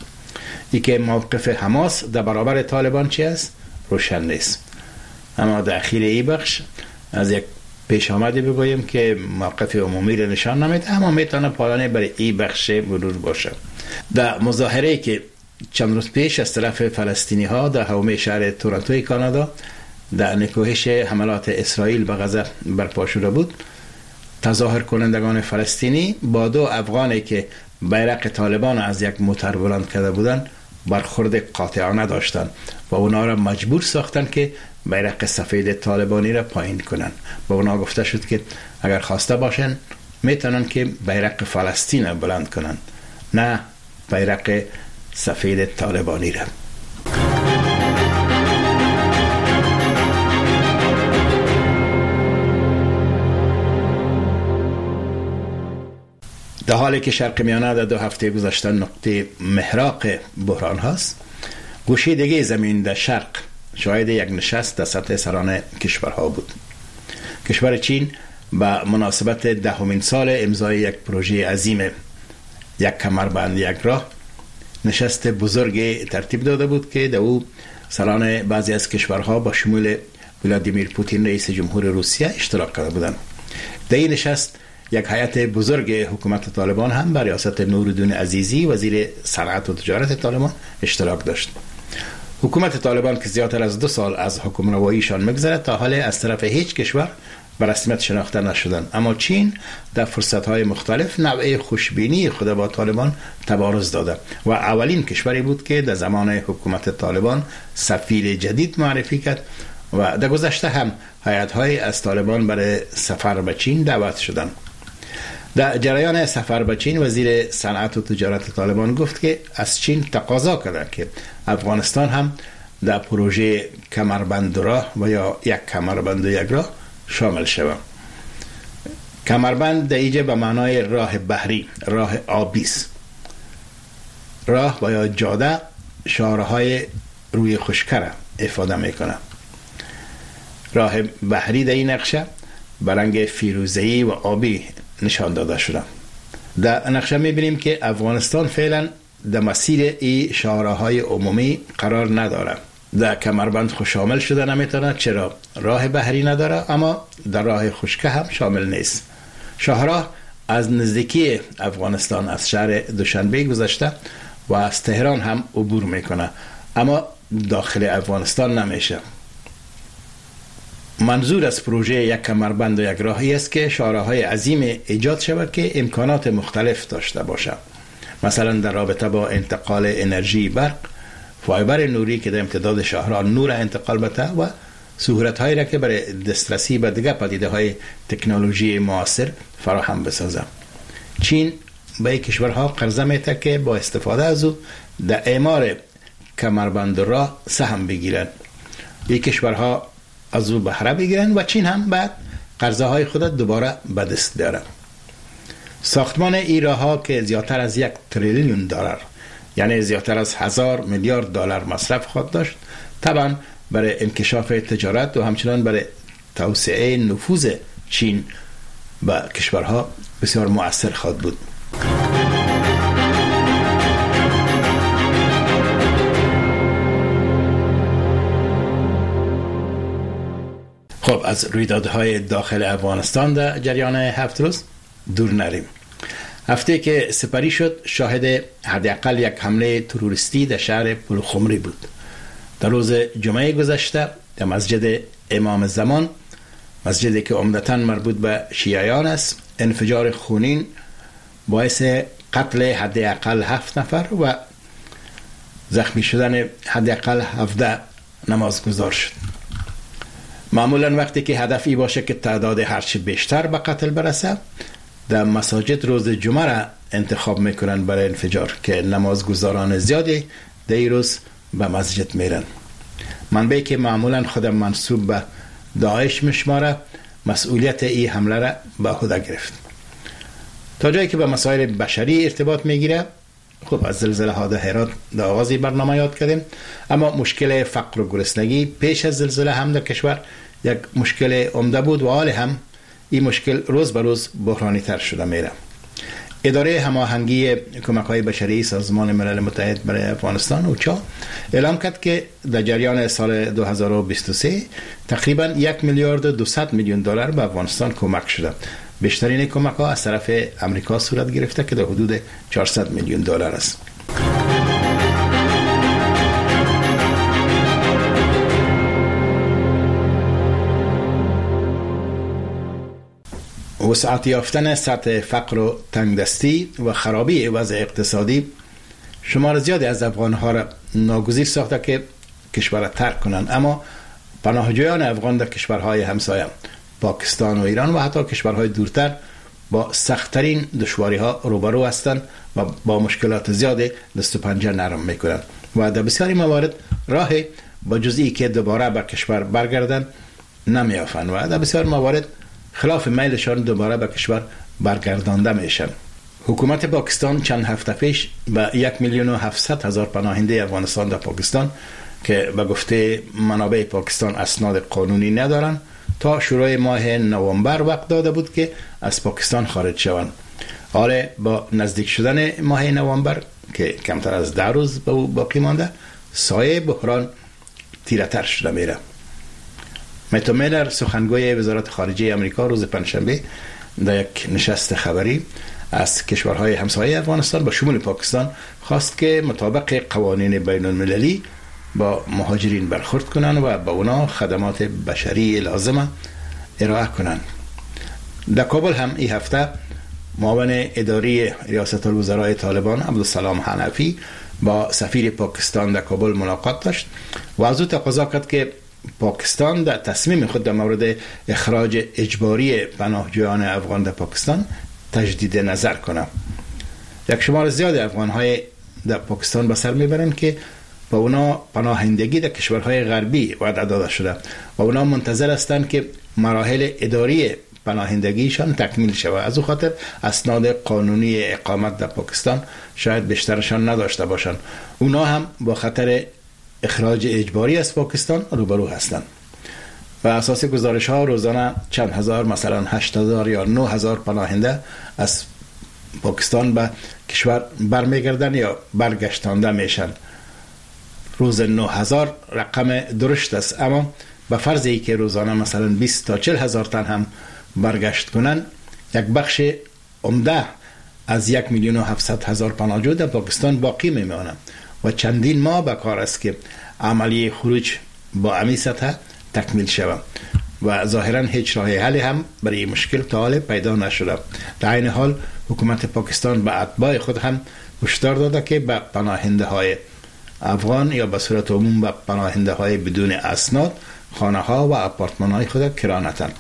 ای که موقف حماس در برابر طالبان چی است روشن نیست، اما در اخیر ای بخش از یک پیش آمده بگویم که موقف عمومی را نشان نمیده، اما میتونه پایانه برای ای بخش مرور باشه. در مظاهره که چند روز پیش از طرف فلسطینی ها در حومه شهر تورنتوی کانادا در نکوهش حملات اسرائیل به غزه برپا شده بود، تظاهر کنندگان فلسطینی با دو افغانی که بیرق طالبان از یک موتر بلند کرده بودند برخورد قاطعانه داشتند و اونا را مجبور ساختند که بیرق سفید طالبانی را پایین کنند. با اونا گفته شد که اگر خواسته باشند میتونن که بیرق فلسطین را بلند کنند، نه بیرق سفید طالبانی را. در حالی که شرق میانه در دو هفته گذشته نقطه محراق بحران هست، گوشه دیگه زمین در شرق شاهد یک نشست در سطح سران کشورها بود. کشور چین به مناسبت دهمین سال امضای یک پروژه عظیم یک کمربند یک راه نشست بزرگ ترتیب داده بود که در او سران بعضی از کشورها با شمول ولادیمیر پوتین رئیس جمهور روسیه اشتراک کرده بودند. در این نشست یک هیئت بزرگ حکومت طالبان هم بر ریاست نورالدین عزیزی وزیر صنعت و تجارت طالبان اشتراک داشت. حکومت طالبان که زیادتر از دو سال از حکمرانیشان می‌گذرد تا حال از طرف هیچ کشور به رسمیت شناخته نشدند، اما چین در فرصت‌های مختلف نوع خوشبینی خود با طالبان تبارز داده و اولین کشوری بود که در زمان حکومت طالبان سفیر جدید معرفی کرد و در گذشته هم هیئت‌های از طالبان برای سفر به چین دعوت شدند. در جریان سفر به چین وزیر صنعت و تجارت طالبان گفت که از چین تقاضا کرده که افغانستان هم در پروژه کمربند راه و یا یک کمربند یک راه شامل شود. کمربند در اینجا به معنای راه بحری، راه آبی است. راه و یا جاده شارهای روی خشکه افاده میکنه. راه بحری در این نقشه به رنگ فیروزه‌ای و آبی نشان داده شده. در نقشه میبینیم که افغانستان فعلا در مسیر این شارهای عمومی قرار نداره. در کمربند خود شامل شده نمیتونه، چرا راه بحری نداره، اما در راه خشکه هم شامل نیست. شاهراه از نزدیکی افغانستان از شهر دوشنبه گذشته و از تهران هم عبور میکنه، اما داخل افغانستان نمیشه. منظور از پروژه یک کمربند و یک راهی است که شاهراهای عظیم ایجاد شود که امکانات مختلف داشته باشد، مثلا در رابطه با انتقال انرژی برق، فایبر نوری که در امتداد شاهراه نور انتقال بده و سهولت هایی را که برای دسترسی به دیگر پدیده های تکنولوژی معاصر فراهم بسازد. چین به کشورها قرضه میده که با استفاده از او در اعمار کمربند راه سهم بگیرند. این کشورها از او بهره بگیرند و چین هم بعد قرضه های خود دوباره به دست بیاره. ساختمان این راه ها که زیادتر از یک تریلیون دلار، یعنی زیادتر از هزار میلیارد دلار مصرف خواهد داشت، طبعا برای انکشاف تجارت و همچنان برای توسعه نفوذ چین به کشورها بسیار مؤثر خواهد بود. خب از رویدادهای داخل افغانستان در جریان هفت روز دور نریم. هفته که سپری شد شاهد حداقل یک حمله تروریستی در شهر پلخمری بود. در روز جمعه گذشته در مسجد امام زمان، مسجدی که عمدتاً مربوط به شیعیان است، انفجار خونین باعث قتل حداقل هفت نفر و زخمی شدن حداقل هفده نمازگزار شد. معمولا وقتی که هدفی باشه که تعداد هرچی بیشتر به قتل برسه، در مساجد روز جمعه را انتخاب میکنن برای انفجار که نمازگزاران زیادی در این روز به مسجد میرن. منبعی که معمولا خودم منسوب به داعش میشماره مسئولیت این حمله را به عهده گرفت. تا جایی که به مسائل بشری ارتباط میگیره، خب از زلزله ها در هرات در آغاز برنامه یاد کردیم، اما مشکل فقر و گرسنگی پیش از زلزله هم در کشور یک مشکل عمده بود و حال هم این مشکل روز به روز بحرانی تر شده میره. اداره هماهنگی کمک‌های بشری سازمان ملل متحد برای افغانستان اوچا اعلام کرد که در جریان سال دو هزار و بیست و سه تقریبا یک میلیارد و دویست میلیون دلار به افغانستان کمک شده. بیشترین کمک‌ها از طرف امریکا صورت گرفته که در حدود چهارصد میلیون دلار است. وسعت یافتن سطح فقر و تنگدستی و خرابی وضع اقتصادی شمار زیادی از افغان‌ها را ناگزیر ساخته که کشور را ترک کنند، اما پناهجویان افغان در کشورهای همسایه پاکستان و ایران و حتی کشورهای دورتر با سخت‌ترین دشواری‌ها روبرو هستند و با مشکلات زیادی دست و پنجه نرم می‌کنند و در بسیاری موارد راهی با جزئی که دوباره به کشور برگردند نمی‌یافند و در بسیار موارد خلاف میلشان دوباره به کشور برگردانده میشن. حکومت پاکستان چند هفته پیش به یک میلیون و هفتصد هزار پناهنده افغانستان در پاکستان که به گفته منابع پاکستان اسناد قانونی ندارن تا شروع ماه نوامبر وقت داده بود که از پاکستان خارج شوند. حالا با نزدیک شدن ماه نوامبر که کمتر از ده روز به او باقی مانده، سایه بحران تیره‌تر شده میره. متو میلر سخنگوی وزارت خارجه آمریکا روز پنجشنبه در یک نشست خبری از کشورهای همسایه افغانستان با شمول پاکستان خواست که مطابق قوانین بین المللی با مهاجرین برخورد کنند و با اونا خدمات بشری لازمه ارائه کنند. در کابل هم این هفته معاون اداری ریاست الوزرای طالبان عبدالسلام حنفی با سفیر پاکستان در کابل ملاقات داشت و از او تقاضا کرد که پاکستان در تصمیم خود در مورد اخراج اجباری پناهجویان افغان در پاکستان تجدید نظر کنه. یک شمار زیاد افغان‌های در پاکستان به سر میبرند که با اونا پناهندگی در کشورهای غربی وعده داده شده و اونا منتظر هستند که مراحل اداری پناهندگیشان تکمیل شود. از او خاطر اسناد قانونی اقامت در پاکستان شاید بیشترشان نداشته باشند. اونا هم با خطر اخراج اجباری از پاکستان روبرو هستند. و اساس گزارش ها روزانه چند هزار، مثلا هشت هزار یا نه هزار پناهنده از پاکستان به کشور برمیگردن یا برگشتانده میشن. روز نه هزار رقم درشت است، اما به فرض ای که روزانه مثلا بیست تا چهل هزار تن هم برگشت کنن، یک بخش عمده از یک میلیون و هفتصد هزار پناهجو در پاکستان باقی میمانند و چندین ماه به کار است که عملیه خروج با امی سطح تکمیل شود و ظاهرا هیچ راه حلی هم برای مشکل تا حال پیدا نشده. در این حال حکومت پاکستان به اتباع خود هم هشدار داده که به پناهنده های افغان یا به صورت عموم به پناهنده های بدون اسناد خانه ها و اپارتمان های خود کرا ندهند.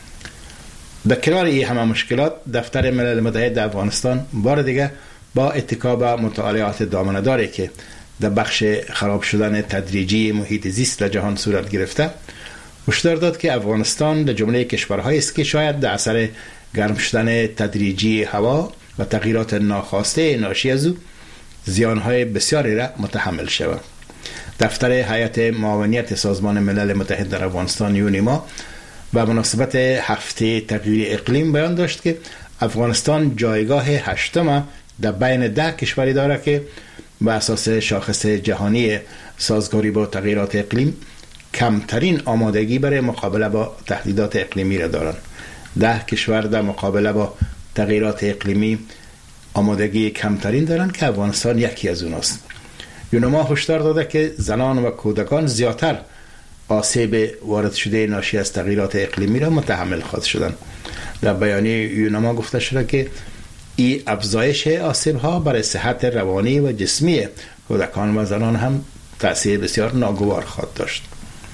در کنار این همه مشکلات، دفتر ملل متحد افغانستان بار دیگه با اتکا به مطالعات دامنه‌داری که در بخش خراب شدن تدریجی محیط زیست در جهان صورت گرفته، هشدار داد که افغانستان در جمله کشورهایی است که شاید در اثر گرم شدن تدریجی هوا و تغییرات ناخواسته ناشی از او زیانهای بسیاری را متحمل شود. دفتر هیئت معاونیت سازمان ملل متحد در افغانستان یونیما به مناسبت هفته تغییر اقلیم بیان داشت که افغانستان جایگاه هشتم در بین ده کشوری دارد که به اساس شاخص جهانی سازگاری با تغییرات اقلیم کمترین آمادگی برای مقابله با تهدیدات اقلیمی را دارند. ده کشور در مقابله با تغییرات اقلیمی آمادگی کمترین دارند که افغانستان یکی از اوناست. یونما هشدار داده که زنان و کودکان زیادتر آسیب وارد شده ناشی از تغییرات اقلیمی را متحمل خواهد شدند. در بیانیه یونما گفته شده که این افزایش آسیب ها برای صحت روانی و جسمی کودکان و زنان هم تأثیر بسیار ناگوار خواهد داشت.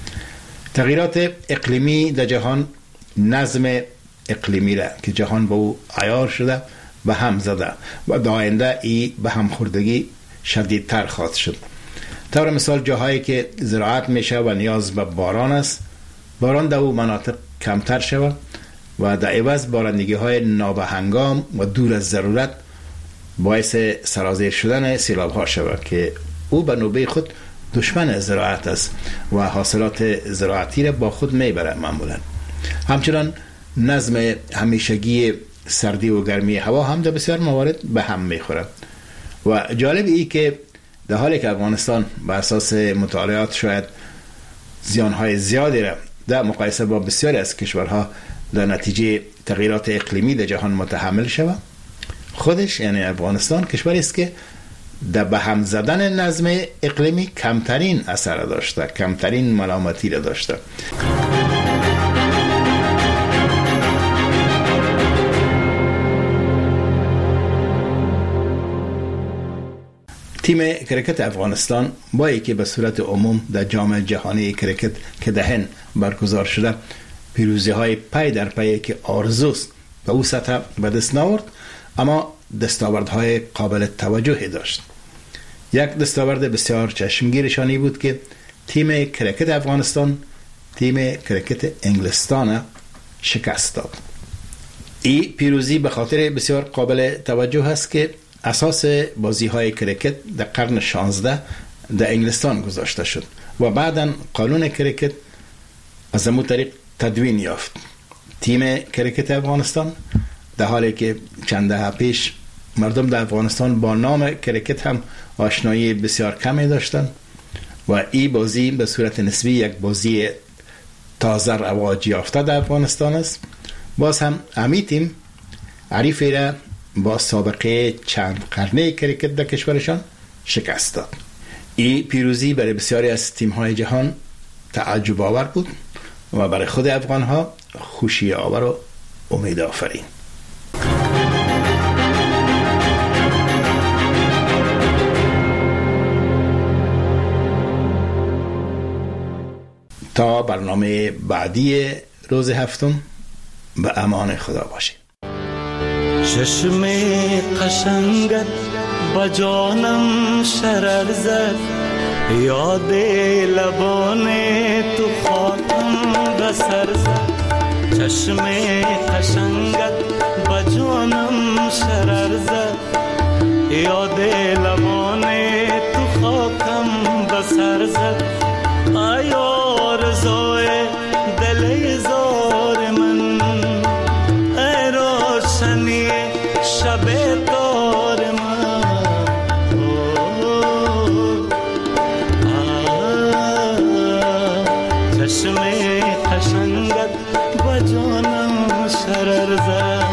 تغییرات اقلیمی در جهان نظم اقلیمی را که جهان با او عیار شده به هم زده و در آینده ای به هم خوردگی شدیدتر خواهد شد. طور مثال جاهایی که زراعت میشه و نیاز به باران است، باران در او مناطق کمتر شود و در عوض بارندگی های نابهنگام و دور از ضرورت باعث سرازیر شدن سیلاب ها شود که او به نوبه خود دشمن زراعت است و حاصلات زراعتی را با خود میبره معمولا. همچنان نظم همیشگی سردی و گرمی هوا هم در بسیار موارد به هم میخوره و جالب ای که در حالی که افغانستان به اساس مطالعات شاید زیانهای زیادی را در مقایسه با بسیاری از کشورها در نتیجه تغییرات اقلیمی در جهان متحمل شود، خودش یعنی افغانستان کشوری است که در به هم زدن نظم اقلیمی کمترین اثر داشته، کمترین ملامتی را داشته. تیم کرکت افغانستان با اینکه به صورت عموم در جام جهانی کرکت که در هند برگزار شده پیروزی های پی در پی که آرزوست به او سطح به دست ناورد، اما دستاوردهای قابل توجهی داشت. یک دستاورد بسیار چشمگیرشانی بود که تیم کرکت افغانستان تیم کرکت انگلستان شکست داد. این پیروزی به خاطر بسیار قابل توجه است که اساس بازی های کرکت در قرن شانزده در انگلستان گذاشته شد و بعداً قانون کرکت از همون طریق تدوین یافت. تیم کرکت افغانستان در حالی که چند دهه پیش مردم در افغانستان با نام کرکت هم آشنایی بسیار کمی داشتند و این بازی به صورت نسبی یک بازی تازه رواج یافته در افغانستان است. باز هم امی تیم حریفی را با سابقه چند قرنه کرکت در کشورشان شکست داد. این پیروزی برای بسیاری از تیم‌های جهان تعجب آور بود و برای خود افغان‌ها خوشی آور و امید آفرین. تا برنامه بعدی روز هفتم به امان خدا باشید. چشم قشنگت با جانم شرر زد، یاد لبان تو خاطم بسر زد. چشم قشنگت با جانم شرر زد، یاد لبان تو خاکم بسر زد. آیا آرزوی دل زار من، ای روشنی شب دار من. چشم قشنگت با جانم شرر زد.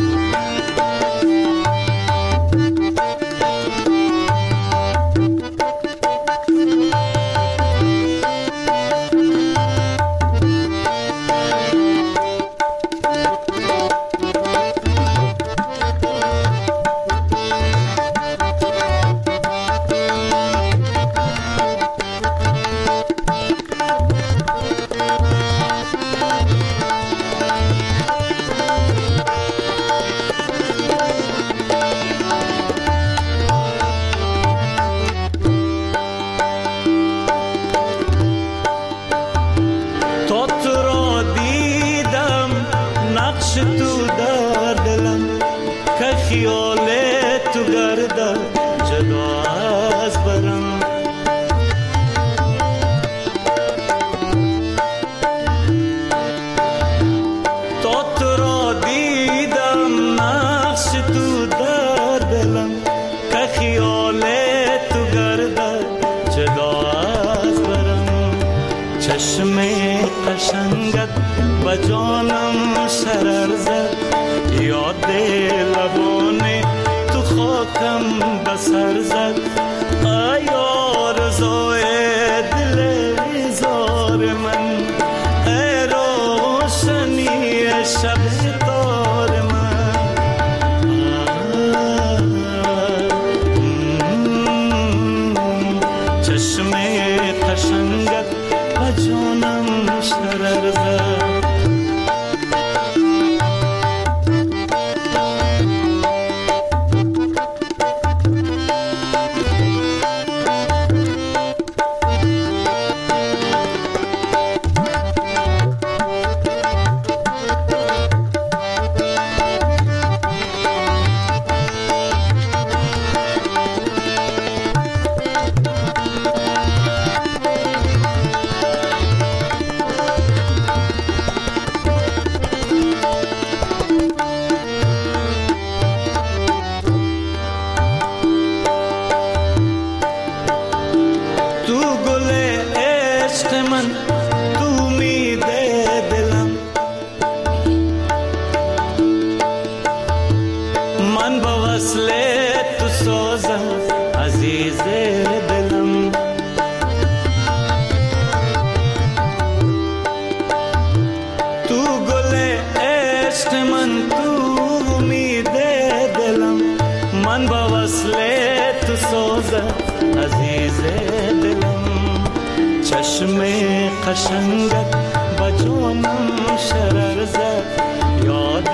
قشنگت با جانم شرر زد، یاد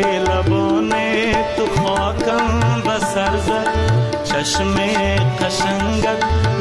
لبان تو خاکم بسر زد. چشم قشنگت